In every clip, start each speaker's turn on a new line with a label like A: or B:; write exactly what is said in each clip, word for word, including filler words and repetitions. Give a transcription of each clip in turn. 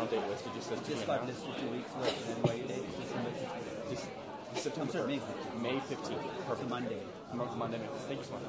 A: date listed? Just says
B: Just got listed two weeks ago. And then what date? December fifteenth.
A: Just September.
B: Sorry, May fifteenth.
A: May fifteenth. Perfect.
B: It's a Monday.
A: Monday. Thank you so much.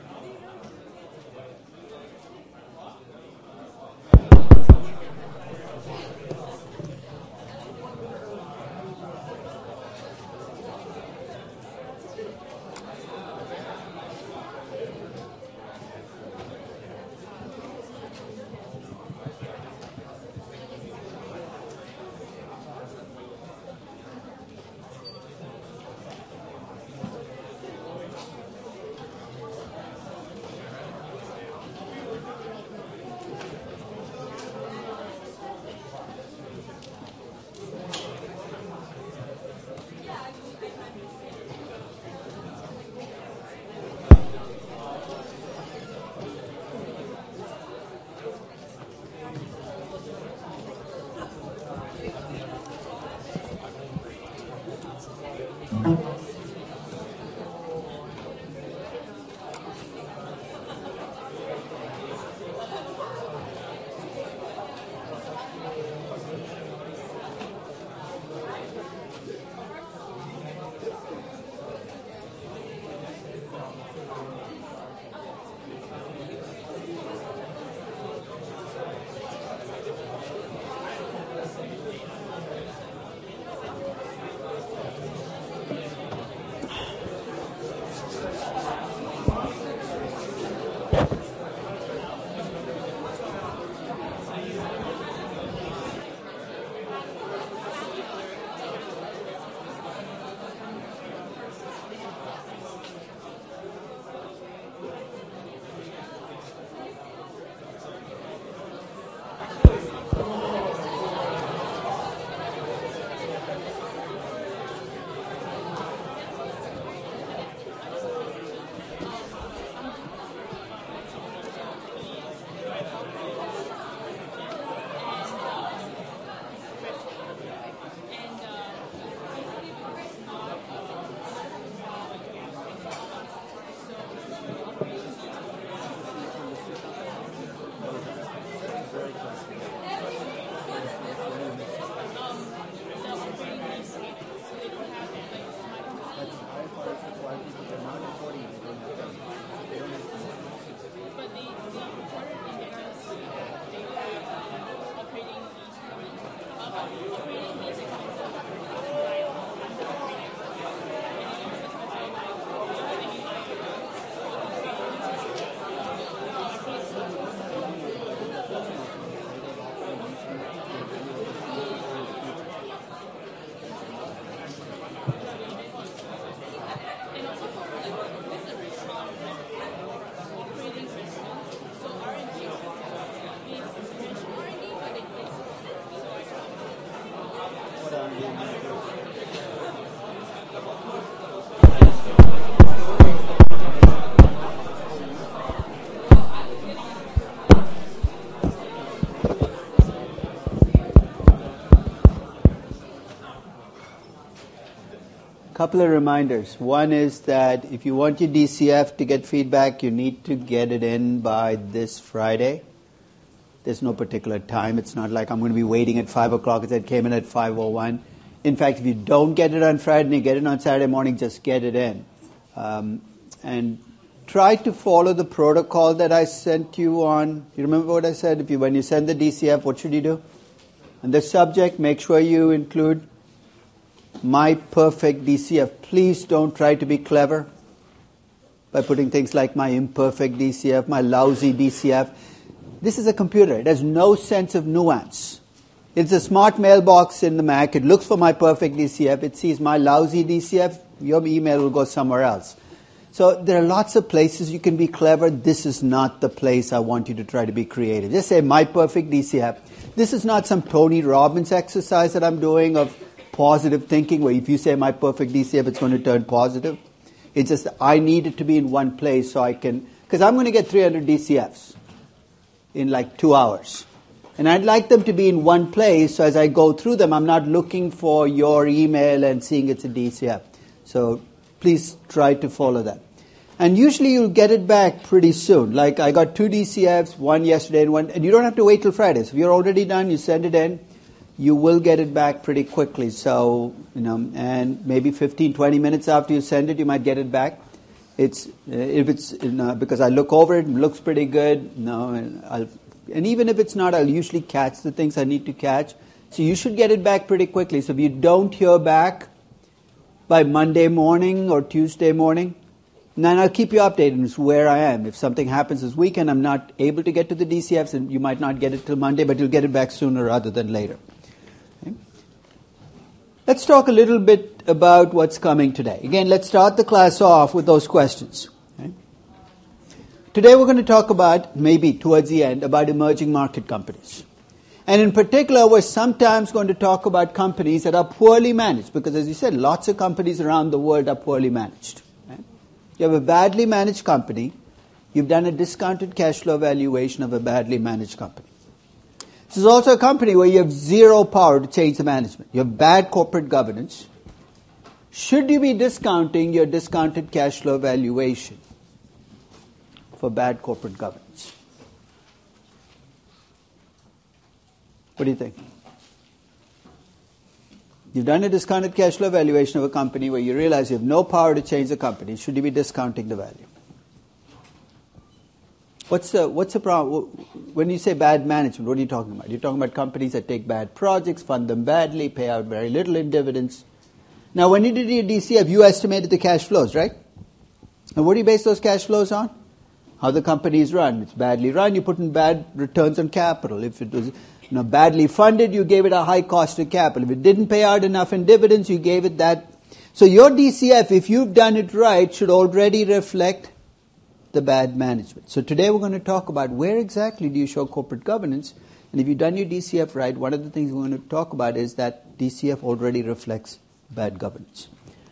B: Couple of reminders. One is that if you want your D C F to get feedback, you need to get it in by this Friday. There's no particular time. It's not like I'm going to be waiting at five o'clock. It came in at five oh one. In fact, if you don't get it on Friday and you get it on Saturday morning, just get it in. Um, and try to follow the protocol that I sent you on. You remember what I said? If you, when you send the D C F, what should you do? And the subject, make sure you include my perfect D C F. Please don't try to be clever by putting things like my imperfect D C F, my lousy D C F. This is a computer. It has no sense of nuance. It's a smart mailbox in the Mac. It looks for my perfect D C F. It sees my lousy D C F. Your email will go somewhere else. So there are lots of places you can be clever. This is not the place I want you to try to be creative. Just say my perfect D C F. This is not some Tony Robbins exercise that I'm doing of positive thinking, where if you say my perfect D C F, it's going to turn positive. It's just I need it to be in one place so I can, because I'm going to get three hundred D C Fs in like two hours. And I'd like them to be in one place, so as I go through them, I'm not looking for your email and seeing it's a D C F. So please try to follow that. And usually you'll get it back pretty soon. Like I got two D C Fs, one yesterday and one, and you don't have to wait till Friday. So if you're already done, you send it in. you will get it back pretty quickly. So, you know, and maybe fifteen, twenty minutes after you send it, you might get it back. It's, if it's, you know, because I look over it, it looks pretty good, you know, and I'll, and even if it's not, I'll usually catch the things I need to catch. So you should get it back pretty quickly. So if you don't hear back by Monday morning or Tuesday morning, then I'll keep you updated as to where I am. If something happens this weekend, I'm not able to get to the D C Fs, and you might not get it till Monday, but you'll get it back sooner rather than later. Okay. Let's talk a little bit about what's coming today. Again, let's start the class off with those questions. Okay. Today we're going to talk about, maybe towards the end, about emerging market companies. And in particular, we're sometimes going to talk about companies that are poorly managed, because as you said, lots of companies around the world are poorly managed. Right? You have a badly managed company, you've done a discounted cash flow valuation of a badly managed company. This is also a company where you have zero power to change the management. You have bad corporate governance. Should you be discounting your discounted cash flow valuation for bad corporate governance? What do you think? You've done a discounted cash flow valuation of a company where you realize you have no power to change the company. Should you be discounting the value? What's the what's the problem? When you say bad management, what are you talking about? You're talking about companies that take bad projects, fund them badly, pay out very little in dividends. Now, when you did your D C F, you estimated the cash flows, right? And what do you base those cash flows on? How the company is run. It's badly run, you put in bad returns on capital. If it was You know, badly funded, you gave it a high cost of capital. If it didn't pay out enough in dividends, you gave it that. So your D C F, if you've done it right, should already reflect the bad management. So today we're going to talk about where exactly do you show corporate governance. And if you've done your D C F right, one of the things we're going to talk about is that D C F already reflects bad governance.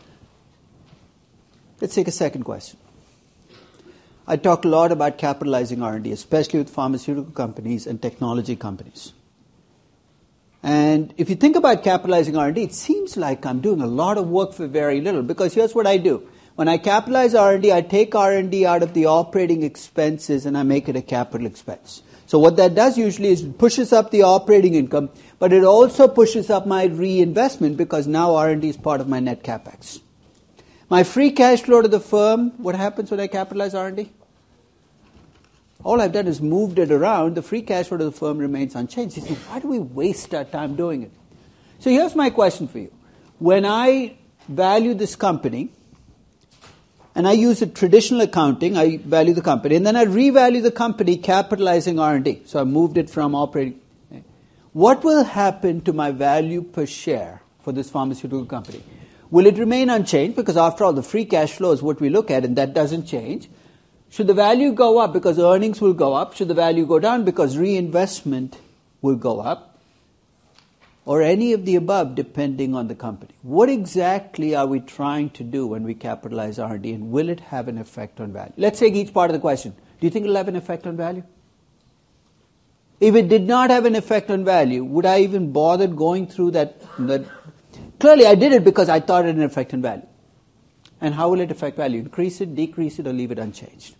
B: Let's take a second question. I talk a lot about capitalizing R and D, especially with pharmaceutical companies and technology companies. And if you think about capitalizing R and D, it seems like I'm doing a lot of work for very little, because here's what I do. When I capitalize R and D, I take R and D out of the operating expenses and I make it a capital expense. So what that does usually is it pushes up the operating income, but it also pushes up my reinvestment, because now R and D is part of my net capex. My free cash flow to the firm, what happens when I capitalize R and D? All I've done is moved it around. The free cash flow to the firm remains unchanged. You say, why do we waste our time doing it? So here's my question for you. When I value this company, and I use a traditional accounting, I value the company, and then I revalue the company capitalizing R and D. So I moved it from operating. What will happen to my value per share for this pharmaceutical company? Will it remain unchanged? Because after all, the free cash flow is what we look at, and that doesn't change. Should the value go up because earnings will go up? Should the value go down because reinvestment will go up? Or any of the above, depending on the company. What exactly are we trying to do when we capitalize R and D, and will it have an effect on value? Let's take each part of the question. Do you think it will have an effect on value? If it did not have an effect on value, would I even bother going through that? that? Clearly, I did it because I thought it had an effect on value. And how will it affect value? Increase it, decrease it, or leave it unchanged?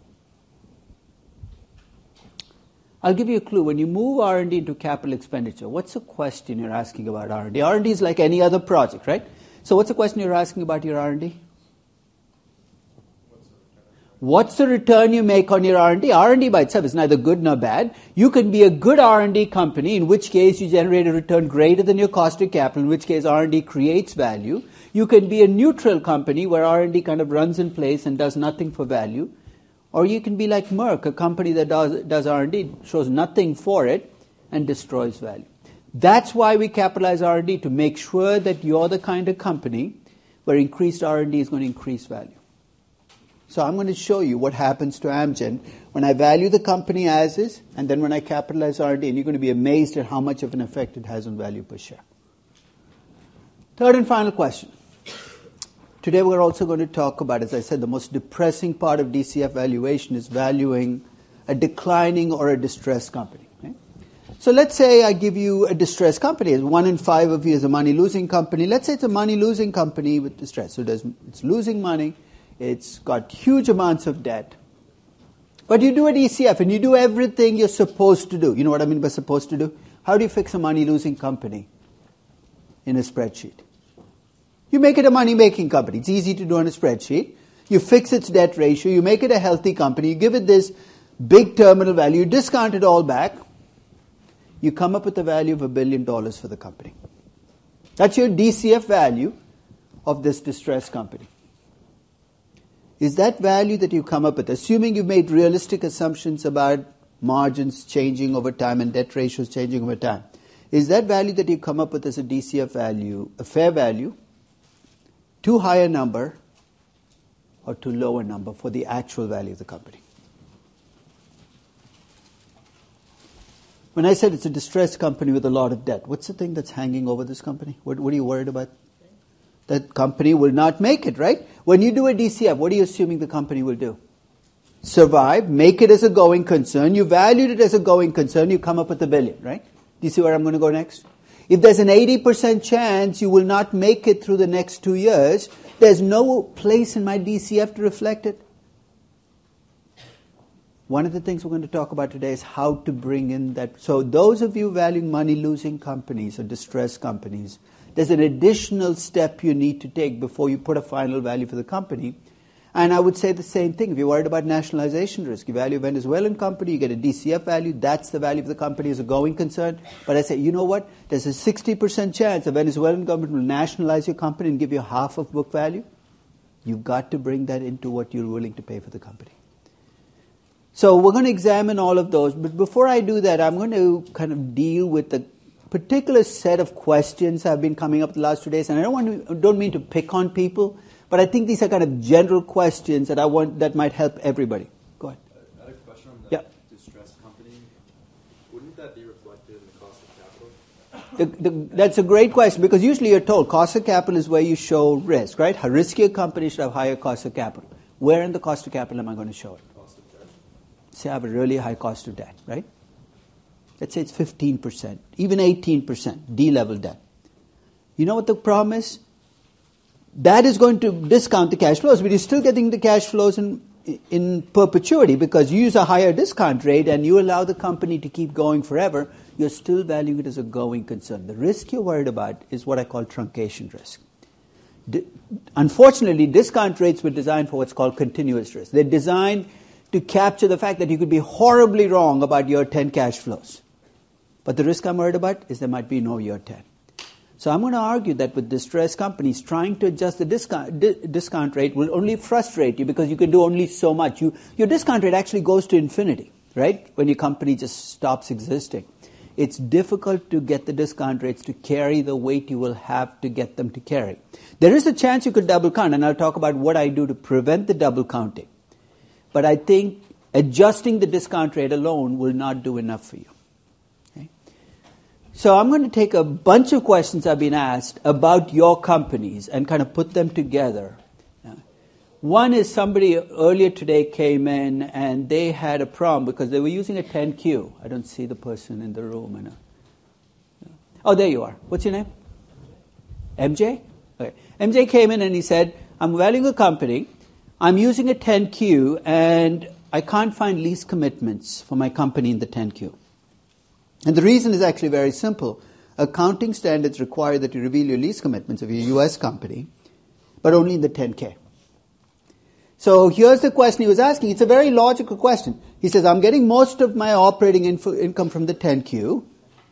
B: I'll give you a clue. When you move R and D into capital expenditure, what's the question you're asking about R and D? R and D is like any other project, right? So what's the question you're asking about your R and D? What's the return you make on your R and D? R and D by itself is neither good nor bad. You can be a good R and D company, in which case you generate a return greater than your cost of capital, in which case R and D creates value. You can be a neutral company where R and D kind of runs in place and does nothing for value. Or you can be like Merck, a company that does, does R and D, shows nothing for it, and destroys value. That's why we capitalize R and D, to make sure that you're the kind of company where increased R and D is going to increase value. So I'm going to show you what happens to Amgen when I value the company as is, and then when I capitalize R and D, and you're going to be amazed at how much of an effect it has on value per share. Third and final question. Today we're also going to talk about, as I said, the most depressing part of D C F valuation is valuing a declining or a distressed company. Okay? So let's say I give you a distressed company. One in five of you is a money-losing company. Let's say it's a money-losing company with distress. So it's losing money. It's got huge amounts of debt. But you do a D C F and you do everything you're supposed to do. You know what I mean by supposed to do? How do you fix a money-losing company in a spreadsheet? You make it a money-making company. It's easy to do on a spreadsheet. You fix its debt ratio. You make it a healthy company. You give it this big terminal value. You discount it all back. You come up with a value of a billion dollars for the company. That's your D C F value of this distressed company. Is that value that you come up with, assuming you've made realistic assumptions about margins changing over time and debt ratios changing over time, is that value that you come up with as a D C F value a fair value, too high a number, or too low a number for the actual value of the company? When I said it's a distressed company with a lot of debt, what's the thing that's hanging over this company? What, what are you worried about? That company will not make it, right? When you do a D C F, what are you assuming the company will do? Survive, make it as a going concern. You valued it as a going concern, you come up with a billion, right? Do you see where I'm going to go next? If there's an eighty percent chance you will not make it through the next two years, there's no place in my D C F to reflect it. One of the things we're going to talk about today is how to bring in that. So those of you valuing money-losing companies or distressed companies, there's an additional step you need to take before you put a final value for the company. And I would say the same thing. If you're worried about nationalization risk, you value a Venezuelan company, you get a D C F value, that's the value of the company as a going concern. But I say, you know what? There's a sixty percent chance the Venezuelan government will nationalize your company and give you half of book value. You've got to bring that into what you're willing to pay for the company. So we're going to examine all of those. But before I do that, I'm going to kind of deal with the particular set of questions that have been coming up the last two days. And I don't want to, don't mean to pick on people, but I think these are kind of general questions that I want that might help everybody. Go ahead.
C: I had a question on the
B: yeah.
C: distressed company. Wouldn't that be reflected in the cost of capital?
B: The, the, that's a great question, because usually you're told cost of capital is where you show risk, right? A riskier company should have higher cost of capital. Where in the cost of capital am I going to show it?
C: Cost of debt.
B: Say I have a really high cost of debt, right? Let's say it's fifteen percent, even eighteen percent, D-level debt. You know what the problem is? That is going to discount the cash flows, but you're still getting the cash flows in, in perpetuity because you use a higher discount rate and you allow the company to keep going forever. You're still valuing it as a going concern. The risk you're worried about is what I call truncation risk. D- unfortunately, discount rates were designed for what's called continuous risk. They're designed to capture the fact that you could be horribly wrong about year ten cash flows. But the risk I'm worried about is there might be no year ten. So I'm going to argue that with distressed companies, trying to adjust the discount, di- discount rate will only frustrate you because you can do only so much. You, your discount rate actually goes to infinity, right? When your company just stops existing. It's difficult to get the discount rates to carry the weight you will have to get them to carry. There is a chance you could double count, and I'll talk about what I do to prevent the double counting. But I think adjusting the discount rate alone will not do enough for you. Okay? So I'm going to take a bunch of questions I've been asked about your companies and kind of put them together. One is somebody earlier today came in and they had a problem because they were using a ten Q. I don't see the person in the room. And oh, there you are. What's your name? M J? Okay. M J came in and he said, I'm valuing a company. I'm using a ten Q and I can't find lease commitments for my company in the ten Q. And the reason is actually very simple. Accounting standards require that you reveal your lease commitments of your U S company, but only in the ten K. So here's the question he was asking. It's a very logical question. He says, I'm getting most of my operating info- income from the ten Q.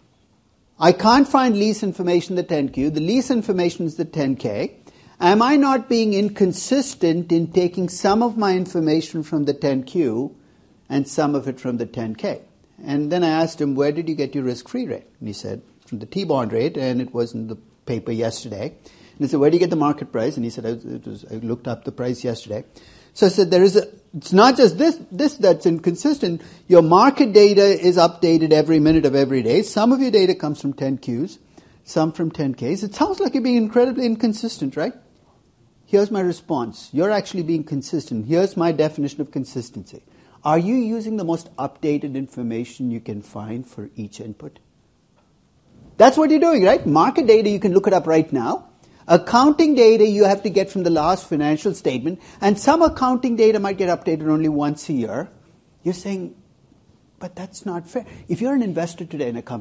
B: I can't find lease information in the ten Q. The lease information is the ten K. Am I not being inconsistent in taking some of my information from the ten Q and some of it from the ten K? And then I asked him, where did you get your risk-free rate? And he said, from the T-bond rate, and it was in the paper yesterday. And I said, where do you get the market price? And he said, it was, I looked up the price yesterday. So I said, there is a, it's not just this, this that's inconsistent. Your market data is updated every minute of every day. Some of your data comes from ten Qs, some from ten Ks. It sounds like you're being incredibly inconsistent, right? Here's my response. You're actually being consistent. Here's my definition of consistency. Are you using the most updated information you can find for each input? That's what you're doing, right? Market data, you can look it up right now. Accounting data you have to get from the last financial statement, and some accounting data might get updated only once a year. You're saying, but that's not fair. If you're an investor today in a company,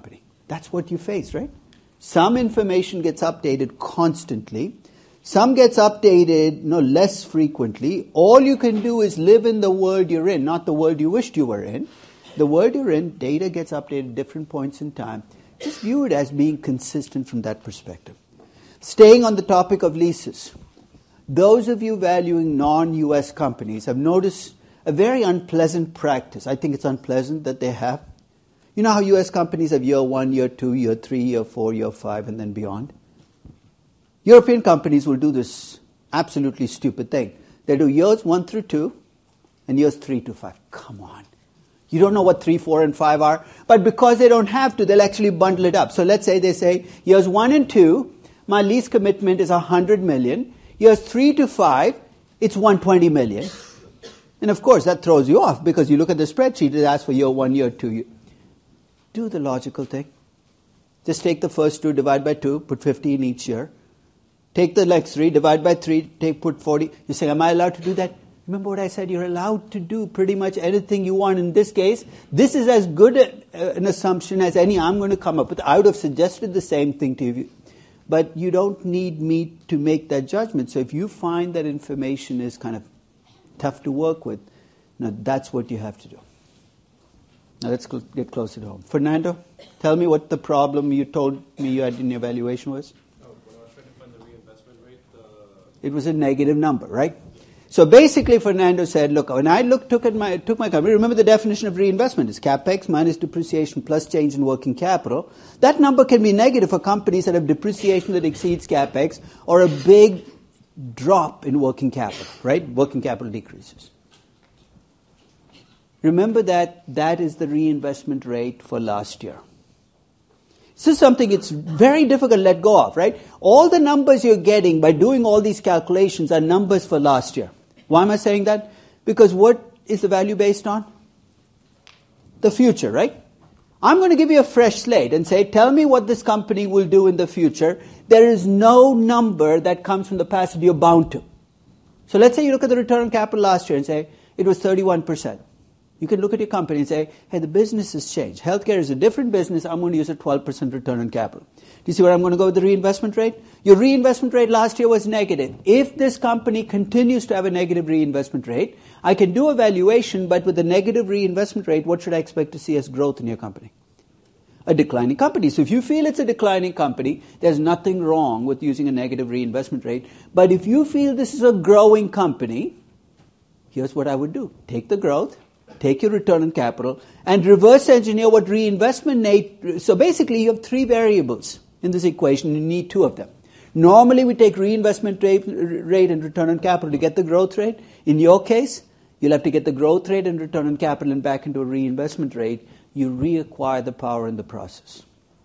B: That's what you face, right? Some information gets updated constantly. Some gets updated no less frequently. All you can do is live in the world you're in, not the world you wished you were in. The world you're in, data gets updated at different points in time. Just view it as being consistent from that perspective. Staying on the topic of leases, those of you valuing non-U S companies have noticed a very unpleasant practice. I think it's unpleasant that they have. You know how U S companies have year one, year two, year three, year four, year five, and then beyond? European companies will do this absolutely stupid thing. They do years one through two and years three to five. Come on. You don't know what three, four, and five are, but because they don't have to, they'll actually bundle it up. So let's say they say, years one and two, my lease commitment is one hundred million. Years three to five, it's one hundred twenty million. And of course, that throws you off because you look at the spreadsheet, it asks for year one, year two. Do the logical thing. Just take the first two, divide by two, put fifty in each year. Take the next three, divide by three, take put forty. You say, am I allowed to do that? Remember what I said? You're allowed to do pretty much anything you want. In this case, this is as good a, an assumption as any I'm going to come up with. I would have suggested the same thing to you. But you don't need me to make that judgment. So if you find that information is kind of tough to work with, now that's what you have to do. Now let's cl- get closer to home. Fernando, tell me what the problem you told me you had in your evaluation was.
C: Oh, when I was trying to find the reinvestment rate, uh...
B: It was a negative number, right? So basically, Fernando said, look, when I look, took, at my, took my company, remember the definition of reinvestment is capex minus depreciation plus change in working capital. That number can be negative for companies that have depreciation that exceeds capex or a big drop in working capital, right? Working capital decreases. Remember that that is the reinvestment rate for last year. This is something it's very difficult to let go of, right? All the numbers you're getting by doing all these calculations are numbers for last year. Why am I saying that? Because what is the value based on? The future, right? I'm going to give you a fresh slate and say, tell me what this company will do in the future. There is no number that comes from the past that you're bound to. So let's say you look at the return on capital last year and say, it was thirty-one percent. You can look at your company and say, hey, the business has changed. Healthcare is a different business. I'm going to use a twelve percent return on capital. Do you see where I'm going to go with the reinvestment rate? Your reinvestment rate last year was negative. If this company continues to have a negative reinvestment rate, I can do a valuation, but with a negative reinvestment rate, what should I expect to see as growth in your company? A declining company. So if you feel it's a declining company, there's nothing wrong with using a negative reinvestment rate. But if you feel this is a growing company, here's what I would do. Take the growth, take your return on capital, and reverse engineer what reinvestment rate. So basically, you have three variables in this equation. You need two of them. Normally, we take reinvestment rate, rate and return on capital to get the growth rate. In your case, you'll have to get the growth rate and return on capital and back into a reinvestment rate. You reacquire the power in the process.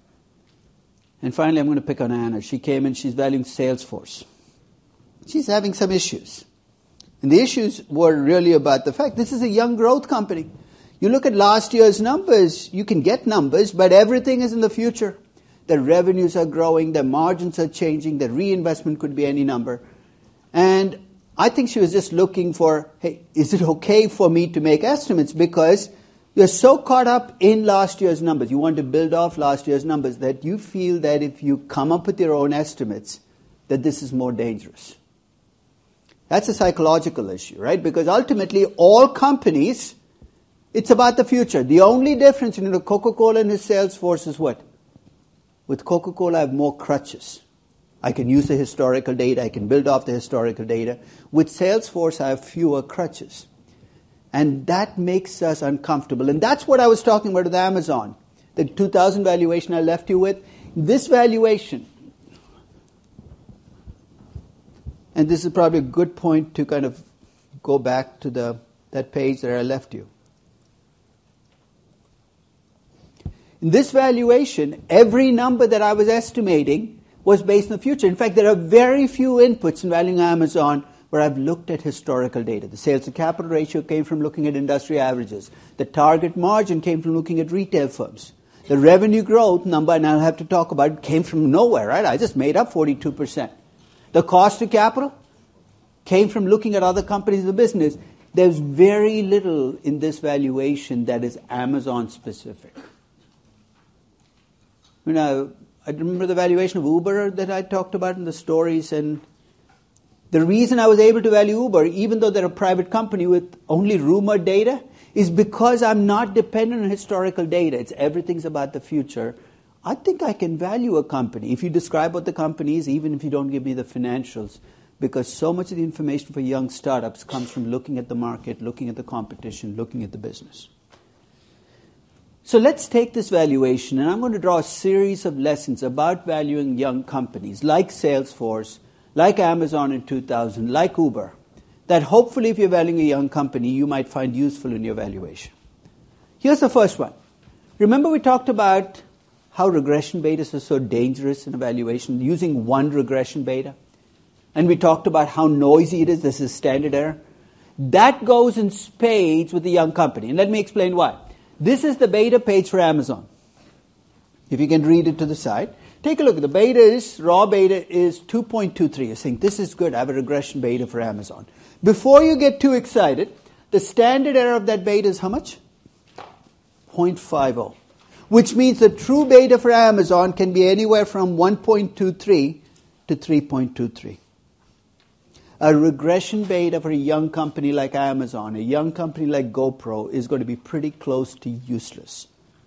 B: And finally, I'm going to pick on Anna. She came in, she's valuing Salesforce. She's having some issues. And the issues were really about the fact this is a young growth company. You look at last year's numbers, you can get numbers, but everything is in the future. The revenues are growing, the margins are changing, the reinvestment could be any number. And I think she was just looking for, hey, is it okay for me to make estimates? Because you're so caught up in last year's numbers. You want to build off last year's numbers that you feel that if you come up with your own estimates, that this is more dangerous. That's a psychological issue, right? Because ultimately, all companies, it's about the future. The only difference in Coca-Cola and his sales force is what? With Coca-Cola, I have more crutches. I can use the historical data. I can build off the historical data. With Salesforce, I have fewer crutches. And that makes us uncomfortable. And that's what I was talking about with Amazon. The two thousand valuation I left you with. This valuation, and this is probably a good point to kind of go back to the that page that I left you. In this valuation, every number that I was estimating was based on the future. In fact, there are very few inputs in valuing Amazon where I've looked at historical data. The sales to capital ratio came from looking at industry averages. The target margin came from looking at retail firms. The revenue growth number, and I'll have to talk about it, came from nowhere, right? I just made up forty-two percent. The cost to capital came from looking at other companies in the business. There's very little in this valuation that is Amazon specific. You know, I remember the valuation of Uber that I talked about in the stories, and the reason I was able to value Uber, even though they're a private company with only rumored data, is because I'm not dependent on historical data. It's everything's about the future. I think I can value a company if you describe what the company is, even if you don't give me the financials, because so much of the information for young startups comes from looking at the market, looking at the competition, looking at the business. So let's take this valuation, and I'm going to draw a series of lessons about valuing young companies like Salesforce, like Amazon in two thousand, like Uber, that hopefully if you're valuing a young company, you might find useful in your valuation. Here's the first one. Remember we talked about how regression betas are so dangerous in evaluation, using one regression beta? And we talked about how noisy it is. This is standard error. That goes in spades with a young company. And let me explain why. This is the beta page for Amazon. If you can read it to the side. Take a look. The beta is, raw beta is two point two three. You're saying, this is good. I have a regression beta for Amazon. Before you get too excited, the standard error of that beta is how much? zero point five zero. Which means the true beta for Amazon can be anywhere from one point two three to three point two three. A regression beta for a young company like Amazon, a young company like GoPro, is going to be pretty close to useless.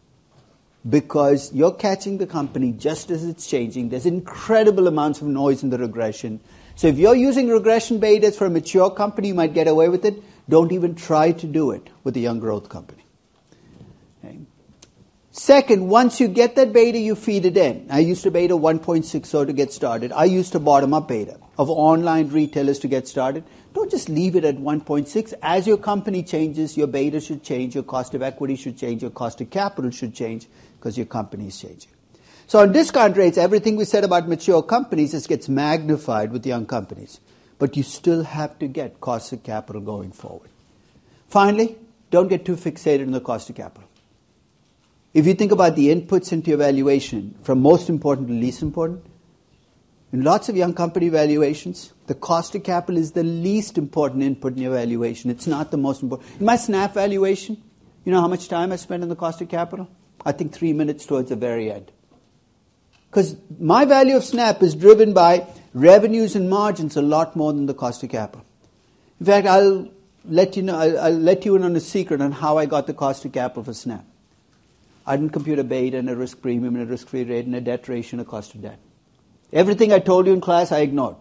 B: Because you're catching the company just as it's changing. There's incredible amounts of noise in the regression. So if you're using regression betas for a mature company, you might get away with it. Don't even try to do it with a young growth company. Okay. Second, once you get that beta, you feed it in. I used a beta one point six zero to get started. I used a bottom-up beta of online retailers to get started. Don't just leave it at one point six. As your company changes, your beta should change, your cost of equity should change, your cost of capital should change, because your company is changing. So on discount rates, everything we said about mature companies just gets magnified with young companies. But you still have to get cost of capital going forward. Finally, don't get too fixated on the cost of capital. If you think about the inputs into your valuation, from most important to least important, in lots of young company valuations, the cost of capital is the least important input in your valuation. It's not the most important. In my Snap valuation, you know how much time I spent on the cost of capital? I think three minutes towards the very end. Because my value of Snap is driven by revenues and margins a lot more than the cost of capital. In fact, I'll let you know. I'll, I'll let you in on a secret on how I got the cost of capital for Snap. I didn't compute a beta and a risk premium and a risk-free rate and a debt ratio and a cost of debt. Everything I told you in class, I ignored.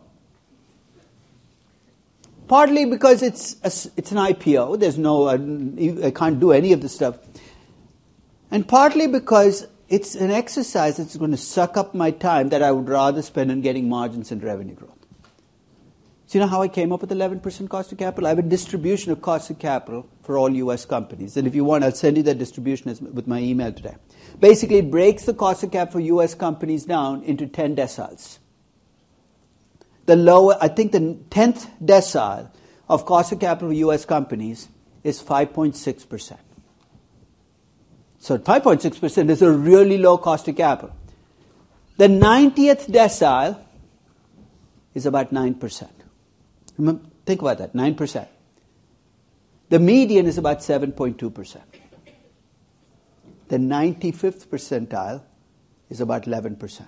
B: Partly because it's a, it's an I P O. There's no, I, I can't do any of this stuff. And partly because it's an exercise that's going to suck up my time that I would rather spend on getting margins and revenue growth. So you know how I came up with eleven percent cost of capital? I have a distribution of cost of capital for all U S companies. And if you want, I'll send you that distribution with my email today. Basically, it breaks the cost of capital for U S companies down into ten deciles. The lower, I think the tenth decile of cost of capital for U S companies is five point six percent. So five point six percent is a really low cost of capital. The ninetieth decile is about nine percent. Remember, think about that, nine percent. The median is about seven point two percent. The ninety-fifth percentile is about eleven percent.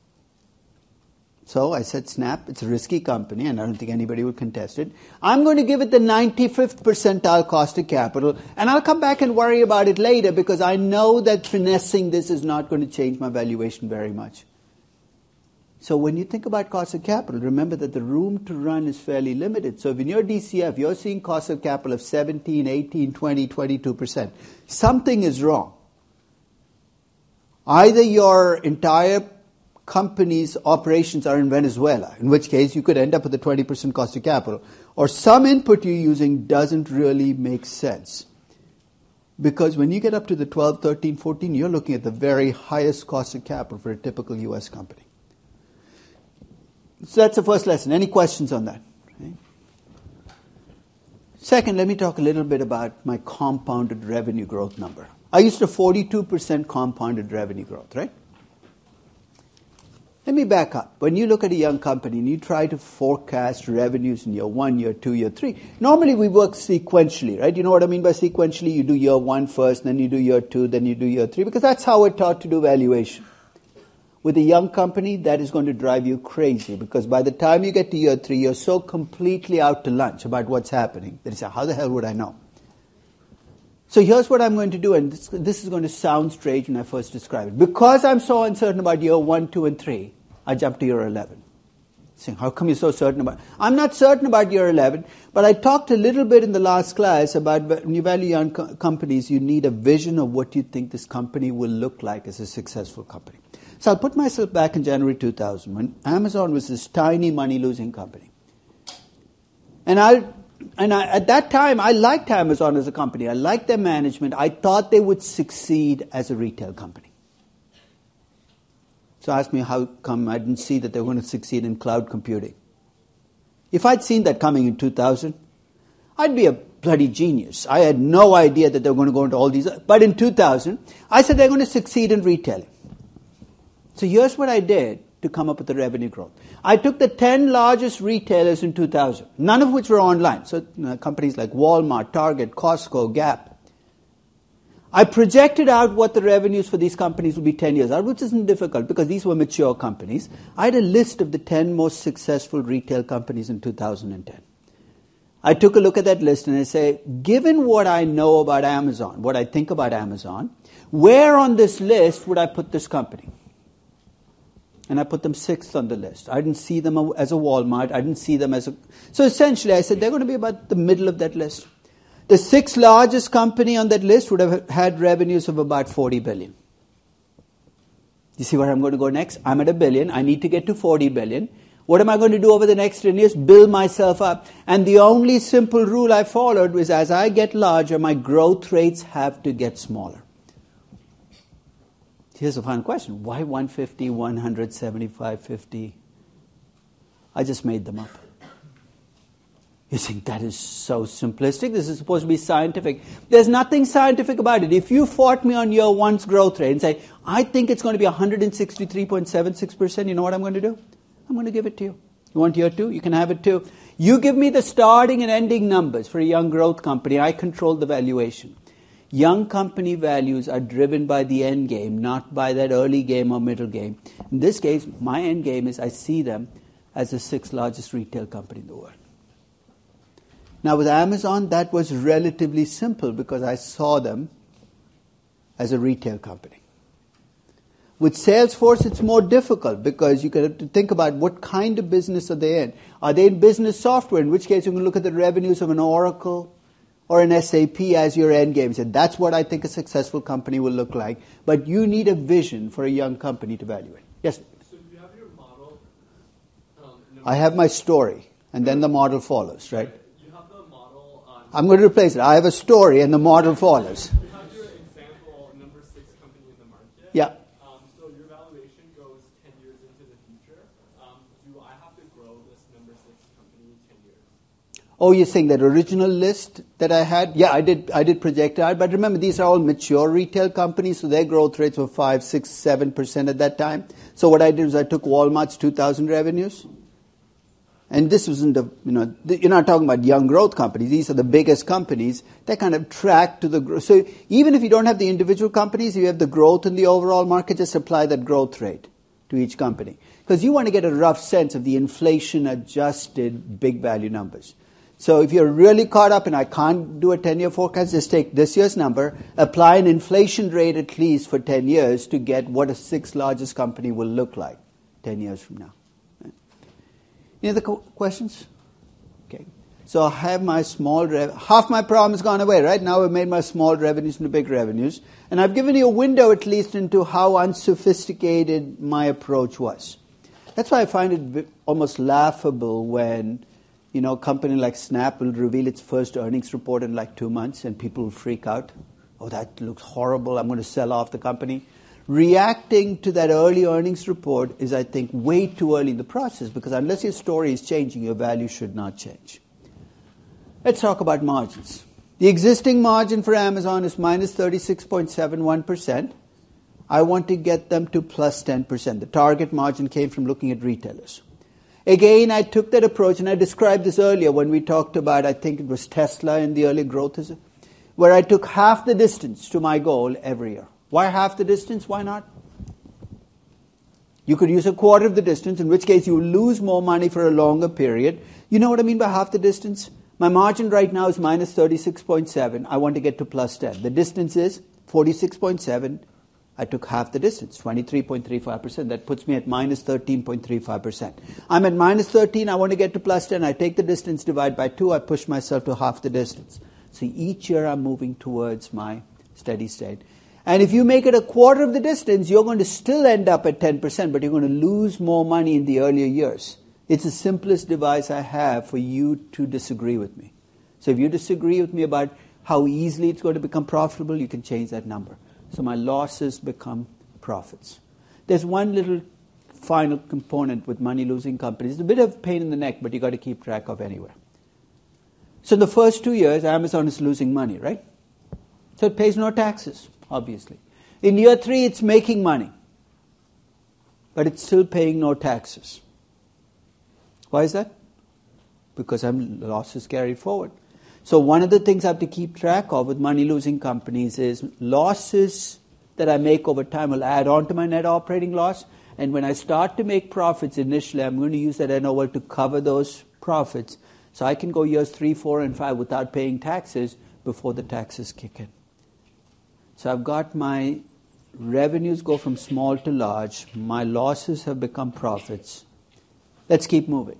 B: So I said, Snap, it's a risky company, and I don't think anybody would contest it. I'm going to give it the ninety-fifth percentile cost of capital, and I'll come back and worry about it later because I know that finessing this is not going to change my valuation very much. So when you think about cost of capital, remember that the room to run is fairly limited. So if in your D C F, you're seeing cost of capital of seventeen, eighteen, twenty, twenty-two percent, something is wrong. Either your entire company's operations are in Venezuela, in which case you could end up with a twenty percent cost of capital, or some input you're using doesn't really make sense. Because when you get up to the twelve, thirteen, fourteen, you're looking at the very highest cost of capital for a typical U S company. So that's the first lesson. Any questions on that? Okay. Second, let me talk a little bit about my compounded revenue growth number. I used a forty-two percent compounded revenue growth, right? Let me back up. When you look at a young company and you try to forecast revenues in year one, year two, year three, normally we work sequentially, right? You know what I mean by sequentially? You do year one first, then you do year two, then you do year three, because that's how we're taught to do valuation. With a young company, that is going to drive you crazy because by the time you get to year three, you're so completely out to lunch about what's happening that you say, how the hell would I know? So here's what I'm going to do, and this, this is going to sound strange when I first describe it. Because I'm so uncertain about year one, two, and three, I jump to year eleven. Saying, how come you're so certain about it? I'm not certain about year eleven, but I talked a little bit in the last class about when you value young co- companies, you need a vision of what you think this company will look like as a successful company. So I'll put myself back in January two thousand when Amazon was this tiny money-losing company. And I'll, and I, at that time, I liked Amazon as a company. I liked their management. I thought they would succeed as a retail company. So ask me how come I didn't see that they were going to succeed in cloud computing. If I'd seen that coming in two thousand, I'd be a bloody genius. I had no idea that they were going to go into all these. But in two thousand, I said they're going to succeed in retailing. So here's what I did to come up with the revenue growth. I took the ten largest retailers in two thousand, none of which were online. So you know, companies like Walmart, Target, Costco, Gap. I projected out what the revenues for these companies would be ten years out, which isn't difficult because these were mature companies. I had a list of the ten most successful retail companies in two thousand ten. I took a look at that list and I say, given what I know about Amazon, what I think about Amazon, where on this list would I put this company? And I put them sixth on the list. I didn't see them as a Walmart. I didn't see them as a... So essentially I said they're going to be about the middle of that list. The sixth largest company on that list would have had revenues of about forty billion. You see where I'm going to go next? I'm at a billion. I need to get to forty billion. What am I going to do over the next ten years? Build myself up. And the only simple rule I followed was as I get larger, my growth rates have to get smaller. Here's a fun question. Why one fifty, one hundred, seventy-five, fifty? I just made them up. You think that is so simplistic? This is supposed to be scientific. There's nothing scientific about it. If you fought me on year one's growth rate and say, I think it's going to be one hundred sixty-three point seven six percent, you know what I'm going to do? I'm going to give it to you. You want year two? You can have it too. You give me the starting and ending numbers for a young growth company. I control the valuation. Young company values are driven by the end game, not by that early game or middle game. In this case, my end game is I see them as the sixth largest retail company in the world. Now with Amazon, that was relatively simple because I saw them as a retail company. With Salesforce, it's more difficult because you have to think about what kind of business are they in. Are they in business software? In which case you can look at the revenues of an Oracle or an S A P as your end game. So that's what I think a successful company will look like. But you need a vision for a young company to evaluate. Yes?
C: So you have your model. Um,
B: I have my story, and then the model follows, right?
C: You have the model on.
B: I'm going to replace it. I have a story, and the model follows.
C: You have your example number six company in the market.
B: Yeah.
C: Um, so your valuation goes ten years into the future. Um, do I have to grow this number six company ten years?
B: Oh, you're saying that original list that I had? Yeah, I did I did project it out. But remember, these are all mature retail companies, so their growth rates were five, six, seven percent at that time. So what I did was I took Walmart's two thousand revenues. And this wasn't, a, you know, you're not talking about young growth companies. These are the biggest companies that kind of track to the growth. So even if you don't have the individual companies, you have the growth in the overall market, just apply that growth rate to each company. Because you want to get a rough sense of the inflation-adjusted big value numbers. So if you're really caught up and I can't do a ten-year forecast, just take this year's number, apply an inflation rate at least for ten years to get what a sixth largest company will look like ten years from now. Any other questions? Okay. So I have my small rev. Half my problem has gone away, right? Now I've made my small revenues into big revenues. And I've given you a window at least into how unsophisticated my approach was. That's why I find it almost laughable when, you know, a company like Snap will reveal its first earnings report in like two months and people will freak out. Oh, that looks horrible. I'm going to sell off the company. Reacting to that early earnings report is, I think, way too early in the process because unless your story is changing, your value should not change. Let's talk about margins. The existing margin for Amazon is minus thirty-six point seven one percent. I want to get them to plus ten percent. The target margin came from looking at retailers. Again, I took that approach, and I described this earlier when we talked about, I think it was Tesla in the early growth, where I took half the distance to my goal every year. Why half the distance? Why not? You could use a quarter of the distance, in which case you lose more money for a longer period. You know what I mean by half the distance? My margin right now is minus thirty-six point seven. I want to get to plus ten. The distance is forty-six point seven. I took half the distance, twenty-three point three five percent. That puts me at minus thirteen point three five percent. I'm at minus thirteen. I want to get to plus ten. I take the distance, divide by two. I push myself to half the distance. So each year I'm moving towards my steady state. And if you make it a quarter of the distance, you're going to still end up at ten percent, but you're going to lose more money in the earlier years. It's the simplest device I have for you to disagree with me. So if you disagree with me about how easily it's going to become profitable, you can change that number. So my losses become profits. There's one little final component with money-losing companies. It's a bit of pain in the neck, but you got to keep track of anyway. So in the first two years, Amazon is losing money, right? So it pays no taxes, obviously. In year three, it's making money, but it's still paying no taxes. Why is that? Because I'm losses carried forward. So one of the things I have to keep track of with money-losing companies is losses that I make over time will add on to my net operating loss. And when I start to make profits initially, I'm going to use that N O L to cover those profits. So I can go years three, four, and five without paying taxes before the taxes kick in. So I've got my revenues go from small to large. My losses have become profits. Let's keep moving.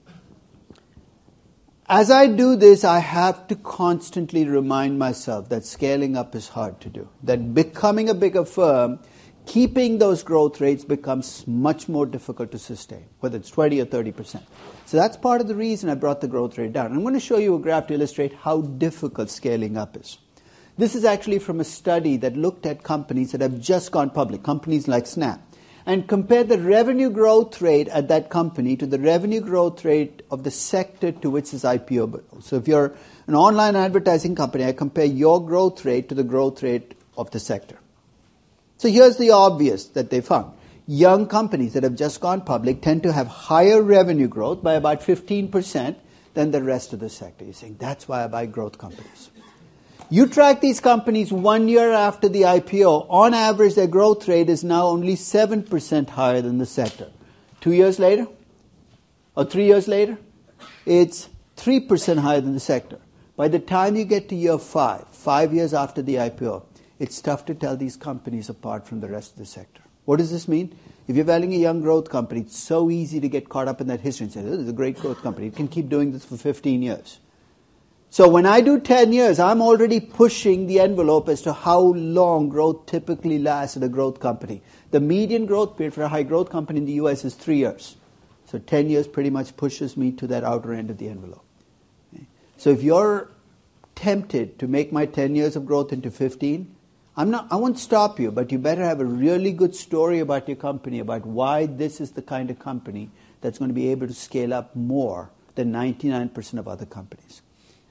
B: As I do this, I have to constantly remind myself that scaling up is hard to do. That becoming a bigger firm, keeping those growth rates becomes much more difficult to sustain, whether it's twenty or thirty percent. So that's part of the reason I brought the growth rate down. I'm going to show you a graph to illustrate how difficult scaling up is. This is actually from a study that looked at companies that have just gone public, companies like Snap, and compared the revenue growth rate at that company to the revenue growth rate of the sector to which this I P O belongs. So if you're an online advertising company, I compare your growth rate to the growth rate of the sector. So here's the obvious that they found. Young companies that have just gone public tend to have higher revenue growth by about fifteen percent than the rest of the sector. You're saying, that's why I buy growth companies. You track these companies one year after the I P O, on average their growth rate is now only seven percent higher than the sector. Two years later, or three years later, it's three percent higher than the sector. By the time you get to year five, five years after the I P O, it's tough to tell these companies apart from the rest of the sector. What does this mean? If you're valuing a young growth company, it's so easy to get caught up in that history and say, this is a great growth company. It can keep doing this for fifteen years. So when I do ten years, I'm already pushing the envelope as to how long growth typically lasts at a growth company. The median growth period for a high growth company in the U S is three years. So ten years pretty much pushes me to that outer end of the envelope. Okay. So if you're tempted to make my ten years of growth into fifteen, I'm not, I won't stop you, but you better have a really good story about your company, about why this is the kind of company that's going to be able to scale up more than ninety-nine percent of other companies.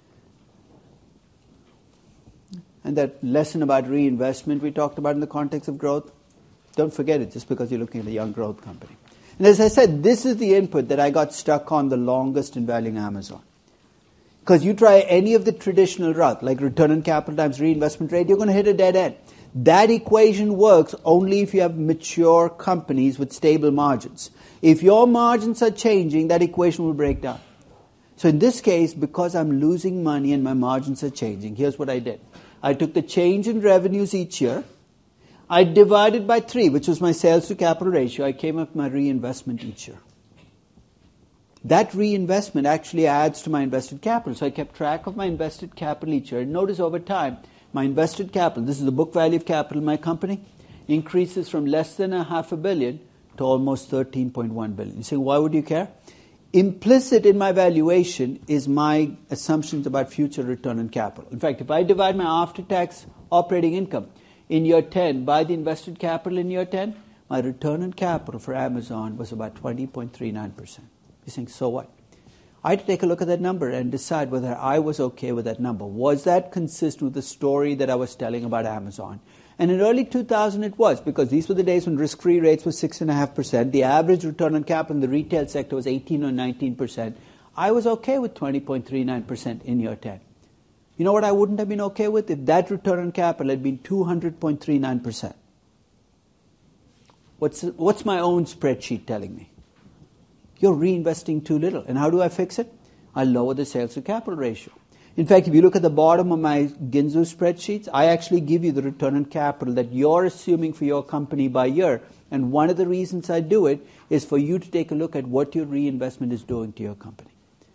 B: And that lesson about reinvestment we talked about in the context of growth, don't forget it just because you're looking at a young growth company. And as I said, this is the input that I got stuck on the longest in valuing Amazon. Because you try any of the traditional route, like return on capital times reinvestment rate, you're going to hit a dead end. That equation works only if you have mature companies with stable margins. If your margins are changing, that equation will break down. So in this case, because I'm losing money and my margins are changing, here's what I did. I took the change in revenues each year. I divided by three, which was my sales to capital ratio. I came up with my reinvestment each year. That reinvestment actually adds to my invested capital. So I kept track of my invested capital each year. And notice over time, my invested capital, this is the book value of capital in my company, increases from less than a half a billion to almost thirteen point one billion. You say, why would you care? Implicit in my valuation is my assumptions about future return on capital. In fact, if I divide my after-tax operating income in year ten by the invested capital in year ten, my return on capital for Amazon was about twenty point three nine percent. You think, so what? I had to take a look at that number and decide whether I was okay with that number. Was that consistent with the story that I was telling about Amazon? And in early two thousand it was, because these were the days when risk-free rates were six point five percent. The average return on capital in the retail sector was eighteen or nineteen percent. I was okay with twenty point three nine percent in year ten. You know what I wouldn't have been okay with? If that return on capital had been two hundred point three nine percent. What's, what's my own spreadsheet telling me? You're reinvesting too little. And how do I fix it? I lower the sales to capital ratio. In fact, if you look at the bottom of my Ginzu spreadsheets, I actually give you the return on capital that you're assuming for your company by year. And one of the reasons I do it is for you to take a look at what your reinvestment is doing to your company.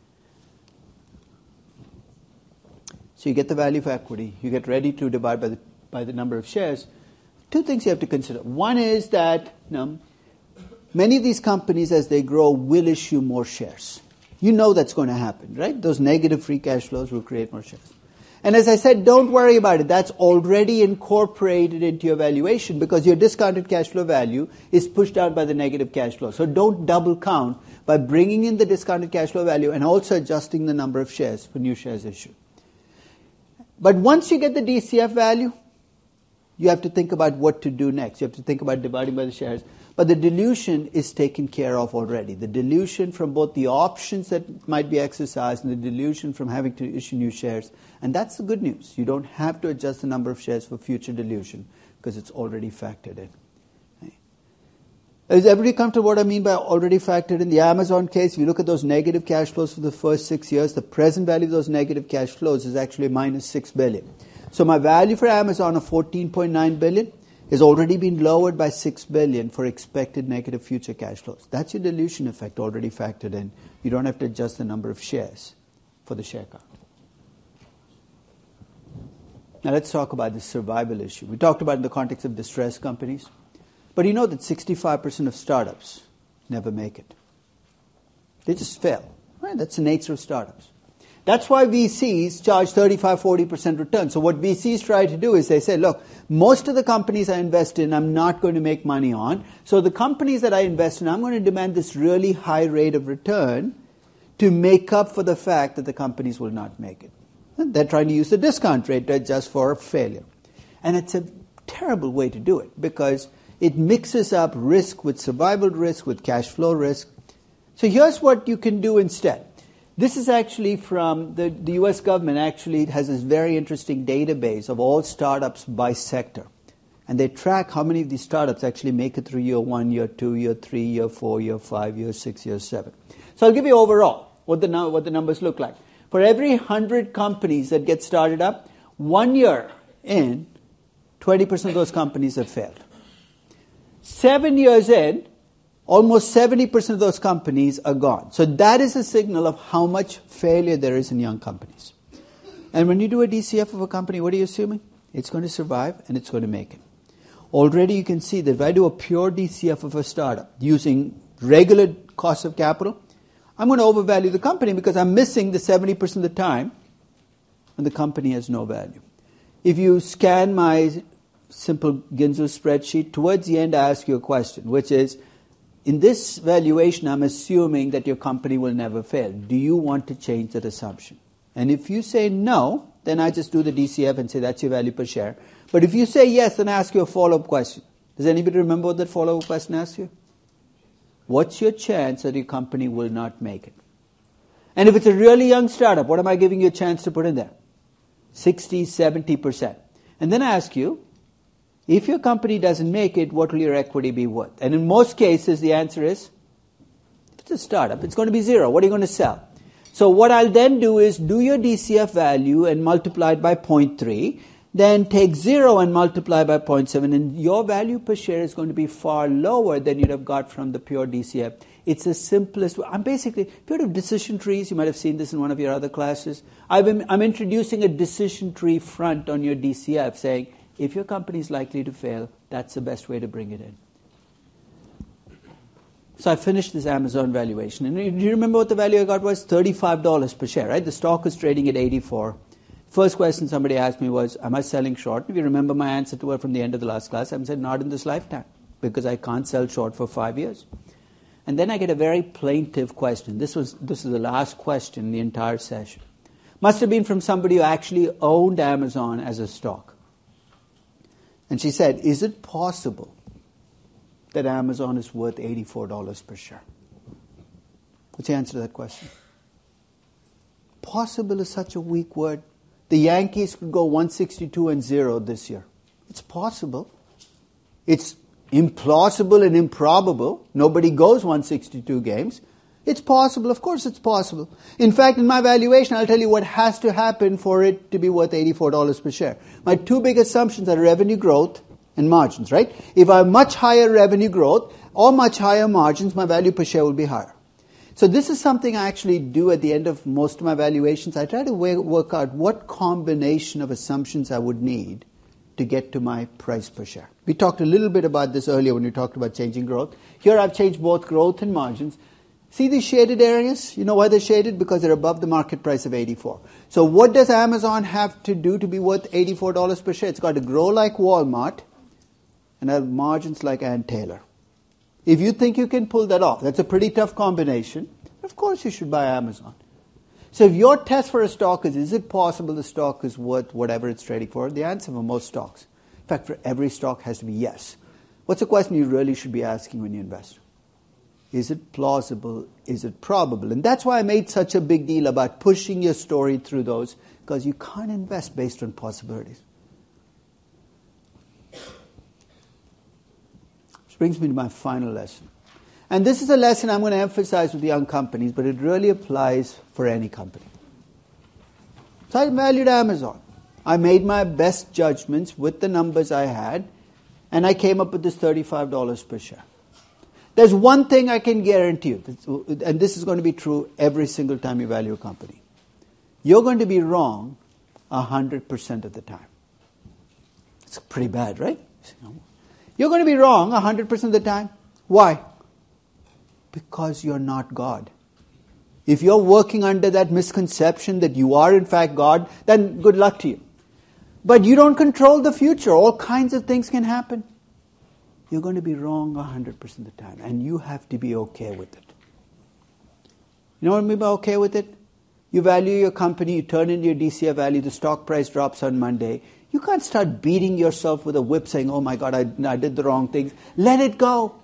B: So you get the value for equity. You get ready to divide by the, by the number of shares. Two things you have to consider. One is that you know, many of these companies, as they grow, will issue more shares. You know that's going to happen, right? Those negative free cash flows will create more shares. And as I said, don't worry about it. That's already incorporated into your valuation because your discounted cash flow value is pushed out by the negative cash flow. So don't double count by bringing in the discounted cash flow value and also adjusting the number of shares for new shares issued. But once you get the D C F value, you have to think about what to do next. You have to think about dividing by the shares. But the dilution is taken care of already. The dilution from both the options that might be exercised and the dilution from having to issue new shares. And that's the good news. You don't have to adjust the number of shares for future dilution because it's already factored in. Okay. Is everybody comfortable what I mean by already factored in? The Amazon case, if you look at those negative cash flows for the first six years, the present value of those negative cash flows is actually minus six billion dollars. So my value for Amazon of fourteen point nine billion dollars has already been lowered by six billion dollars for expected negative future cash flows. That's your dilution effect already factored in. You don't have to adjust the number of shares for the share count. Now let's talk about the survival issue. We talked about it in the context of distressed companies. But you know that sixty-five percent of startups never make it. They just fail. Right? That's the nature of startups. That's why V Cs charge thirty-five to forty percent return. So what V Cs try to do is they say, look, most of the companies I invest in, I'm not going to make money on. So the companies that I invest in, I'm going to demand this really high rate of return to make up for the fact that the companies will not make it. And they're trying to use the discount rate to adjust for failure. And it's a terrible way to do it because it mixes up risk with survival risk, with cash flow risk. So here's what you can do instead. This is actually from the, the U S government actually has this very interesting database of all startups by sector. And they track how many of these startups actually make it through year one, year two, year three, year four, year five, year six, year seven. So I'll give you overall what the, what the numbers look like. For every one hundred companies that get started up, one year in, twenty percent of those companies have failed. Seven years in, almost seventy percent of those companies are gone. So that is a signal of how much failure there is in young companies. And when you do a D C F of a company, what are you assuming? It's going to survive and it's going to make it. Already you can see that if I do a pure D C F of a startup using regular cost of capital, I'm going to overvalue the company because I'm missing the seventy percent of the time and the company has no value. If you scan my simple Ginzu spreadsheet, towards the end I ask you a question, which is, in this valuation, I'm assuming that your company will never fail. Do you want to change that assumption? And if you say no, then I just do the D C F and say that's your value per share. But if you say yes, then I ask you a follow-up question. Does anybody remember what that follow-up question asks you? What's your chance that your company will not make it? And if it's a really young startup, what am I giving you a chance to put in there? sixty, seventy percent. And then I ask you, if your company doesn't make it, what will your equity be worth? And in most cases, the answer is, if it's a startup, it's going to be zero. What are you going to sell? So what I'll then do is do your D C F value and multiply it by zero point three. Then take zero and multiply by zero point seven. And your value per share is going to be far lower than you'd have got from the pure D C F. It's the simplest. I'm basically, if you heard of decision trees, you might have seen this in one of your other classes. I've been, I'm introducing a decision tree front on your D C F saying, if your company is likely to fail, that's the best way to bring it in. So I finished this Amazon valuation. And do you remember what the value I got was? thirty-five dollars per share, right? The stock was trading at eighty-four. First question somebody asked me was, am I selling short? If you remember my answer to her from the end of the last class, I said, not in this lifetime, because I can't sell short for five years. And then I get a very plaintive question. This was this is the last question in the entire session. Must have been from somebody who actually owned Amazon as a stock. And she said, is it possible that Amazon is worth eighty-four dollars per share? What's the answer to that question? Possible is such a weak word. The Yankees could go one sixty-two and zero this year. It's possible. It's implausible and improbable. Nobody goes one hundred sixty-two games. It's possible. Of course it's possible. In fact, in my valuation, I'll tell you what has to happen for it to be worth eighty-four dollars per share. My two big assumptions are revenue growth and margins, right? If I have much higher revenue growth or much higher margins, my value per share will be higher. So this is something I actually do at the end of most of my valuations. I try to work out what combination of assumptions I would need to get to my price per share. We talked a little bit about this earlier when we talked about changing growth. Here I've changed both growth and margins. See these shaded areas? You know why they're shaded? Because they're above the market price of eighty-four. So what does Amazon have to do to be worth eighty-four dollars per share? It's got to grow like Walmart and have margins like Ann Taylor. If you think you can pull that off, that's a pretty tough combination. Of course you should buy Amazon. So if your test for a stock is, is it possible the stock is worth whatever it's trading for? The answer for most stocks, in fact for every stock, has to be yes. What's the question you really should be asking when you invest? Is it plausible? Is it probable? And that's why I made such a big deal about pushing your story through those, because you can't invest based on possibilities. Which brings me to my final lesson. And this is a lesson I'm going to emphasize with young companies, but it really applies for any company. So I valued Amazon. I made my best judgments with the numbers I had, and I came up with this thirty-five dollars per share. There's one thing I can guarantee you, and this is going to be true every single time you value a company. You're going to be wrong one hundred percent of the time. It's pretty bad, right? You're going to be wrong one hundred percent of the time. Why? Because you're not God. If you're working under that misconception that you are in fact God, then good luck to you. But you don't control the future. All kinds of things can happen. You're going to be wrong one hundred percent of the time. And you have to be okay with it. You know what I mean by okay with it? You value your company, you turn in your D C F value, the stock price drops on Monday. You can't start beating yourself with a whip saying, oh my God, I, I did the wrong things. Let it go.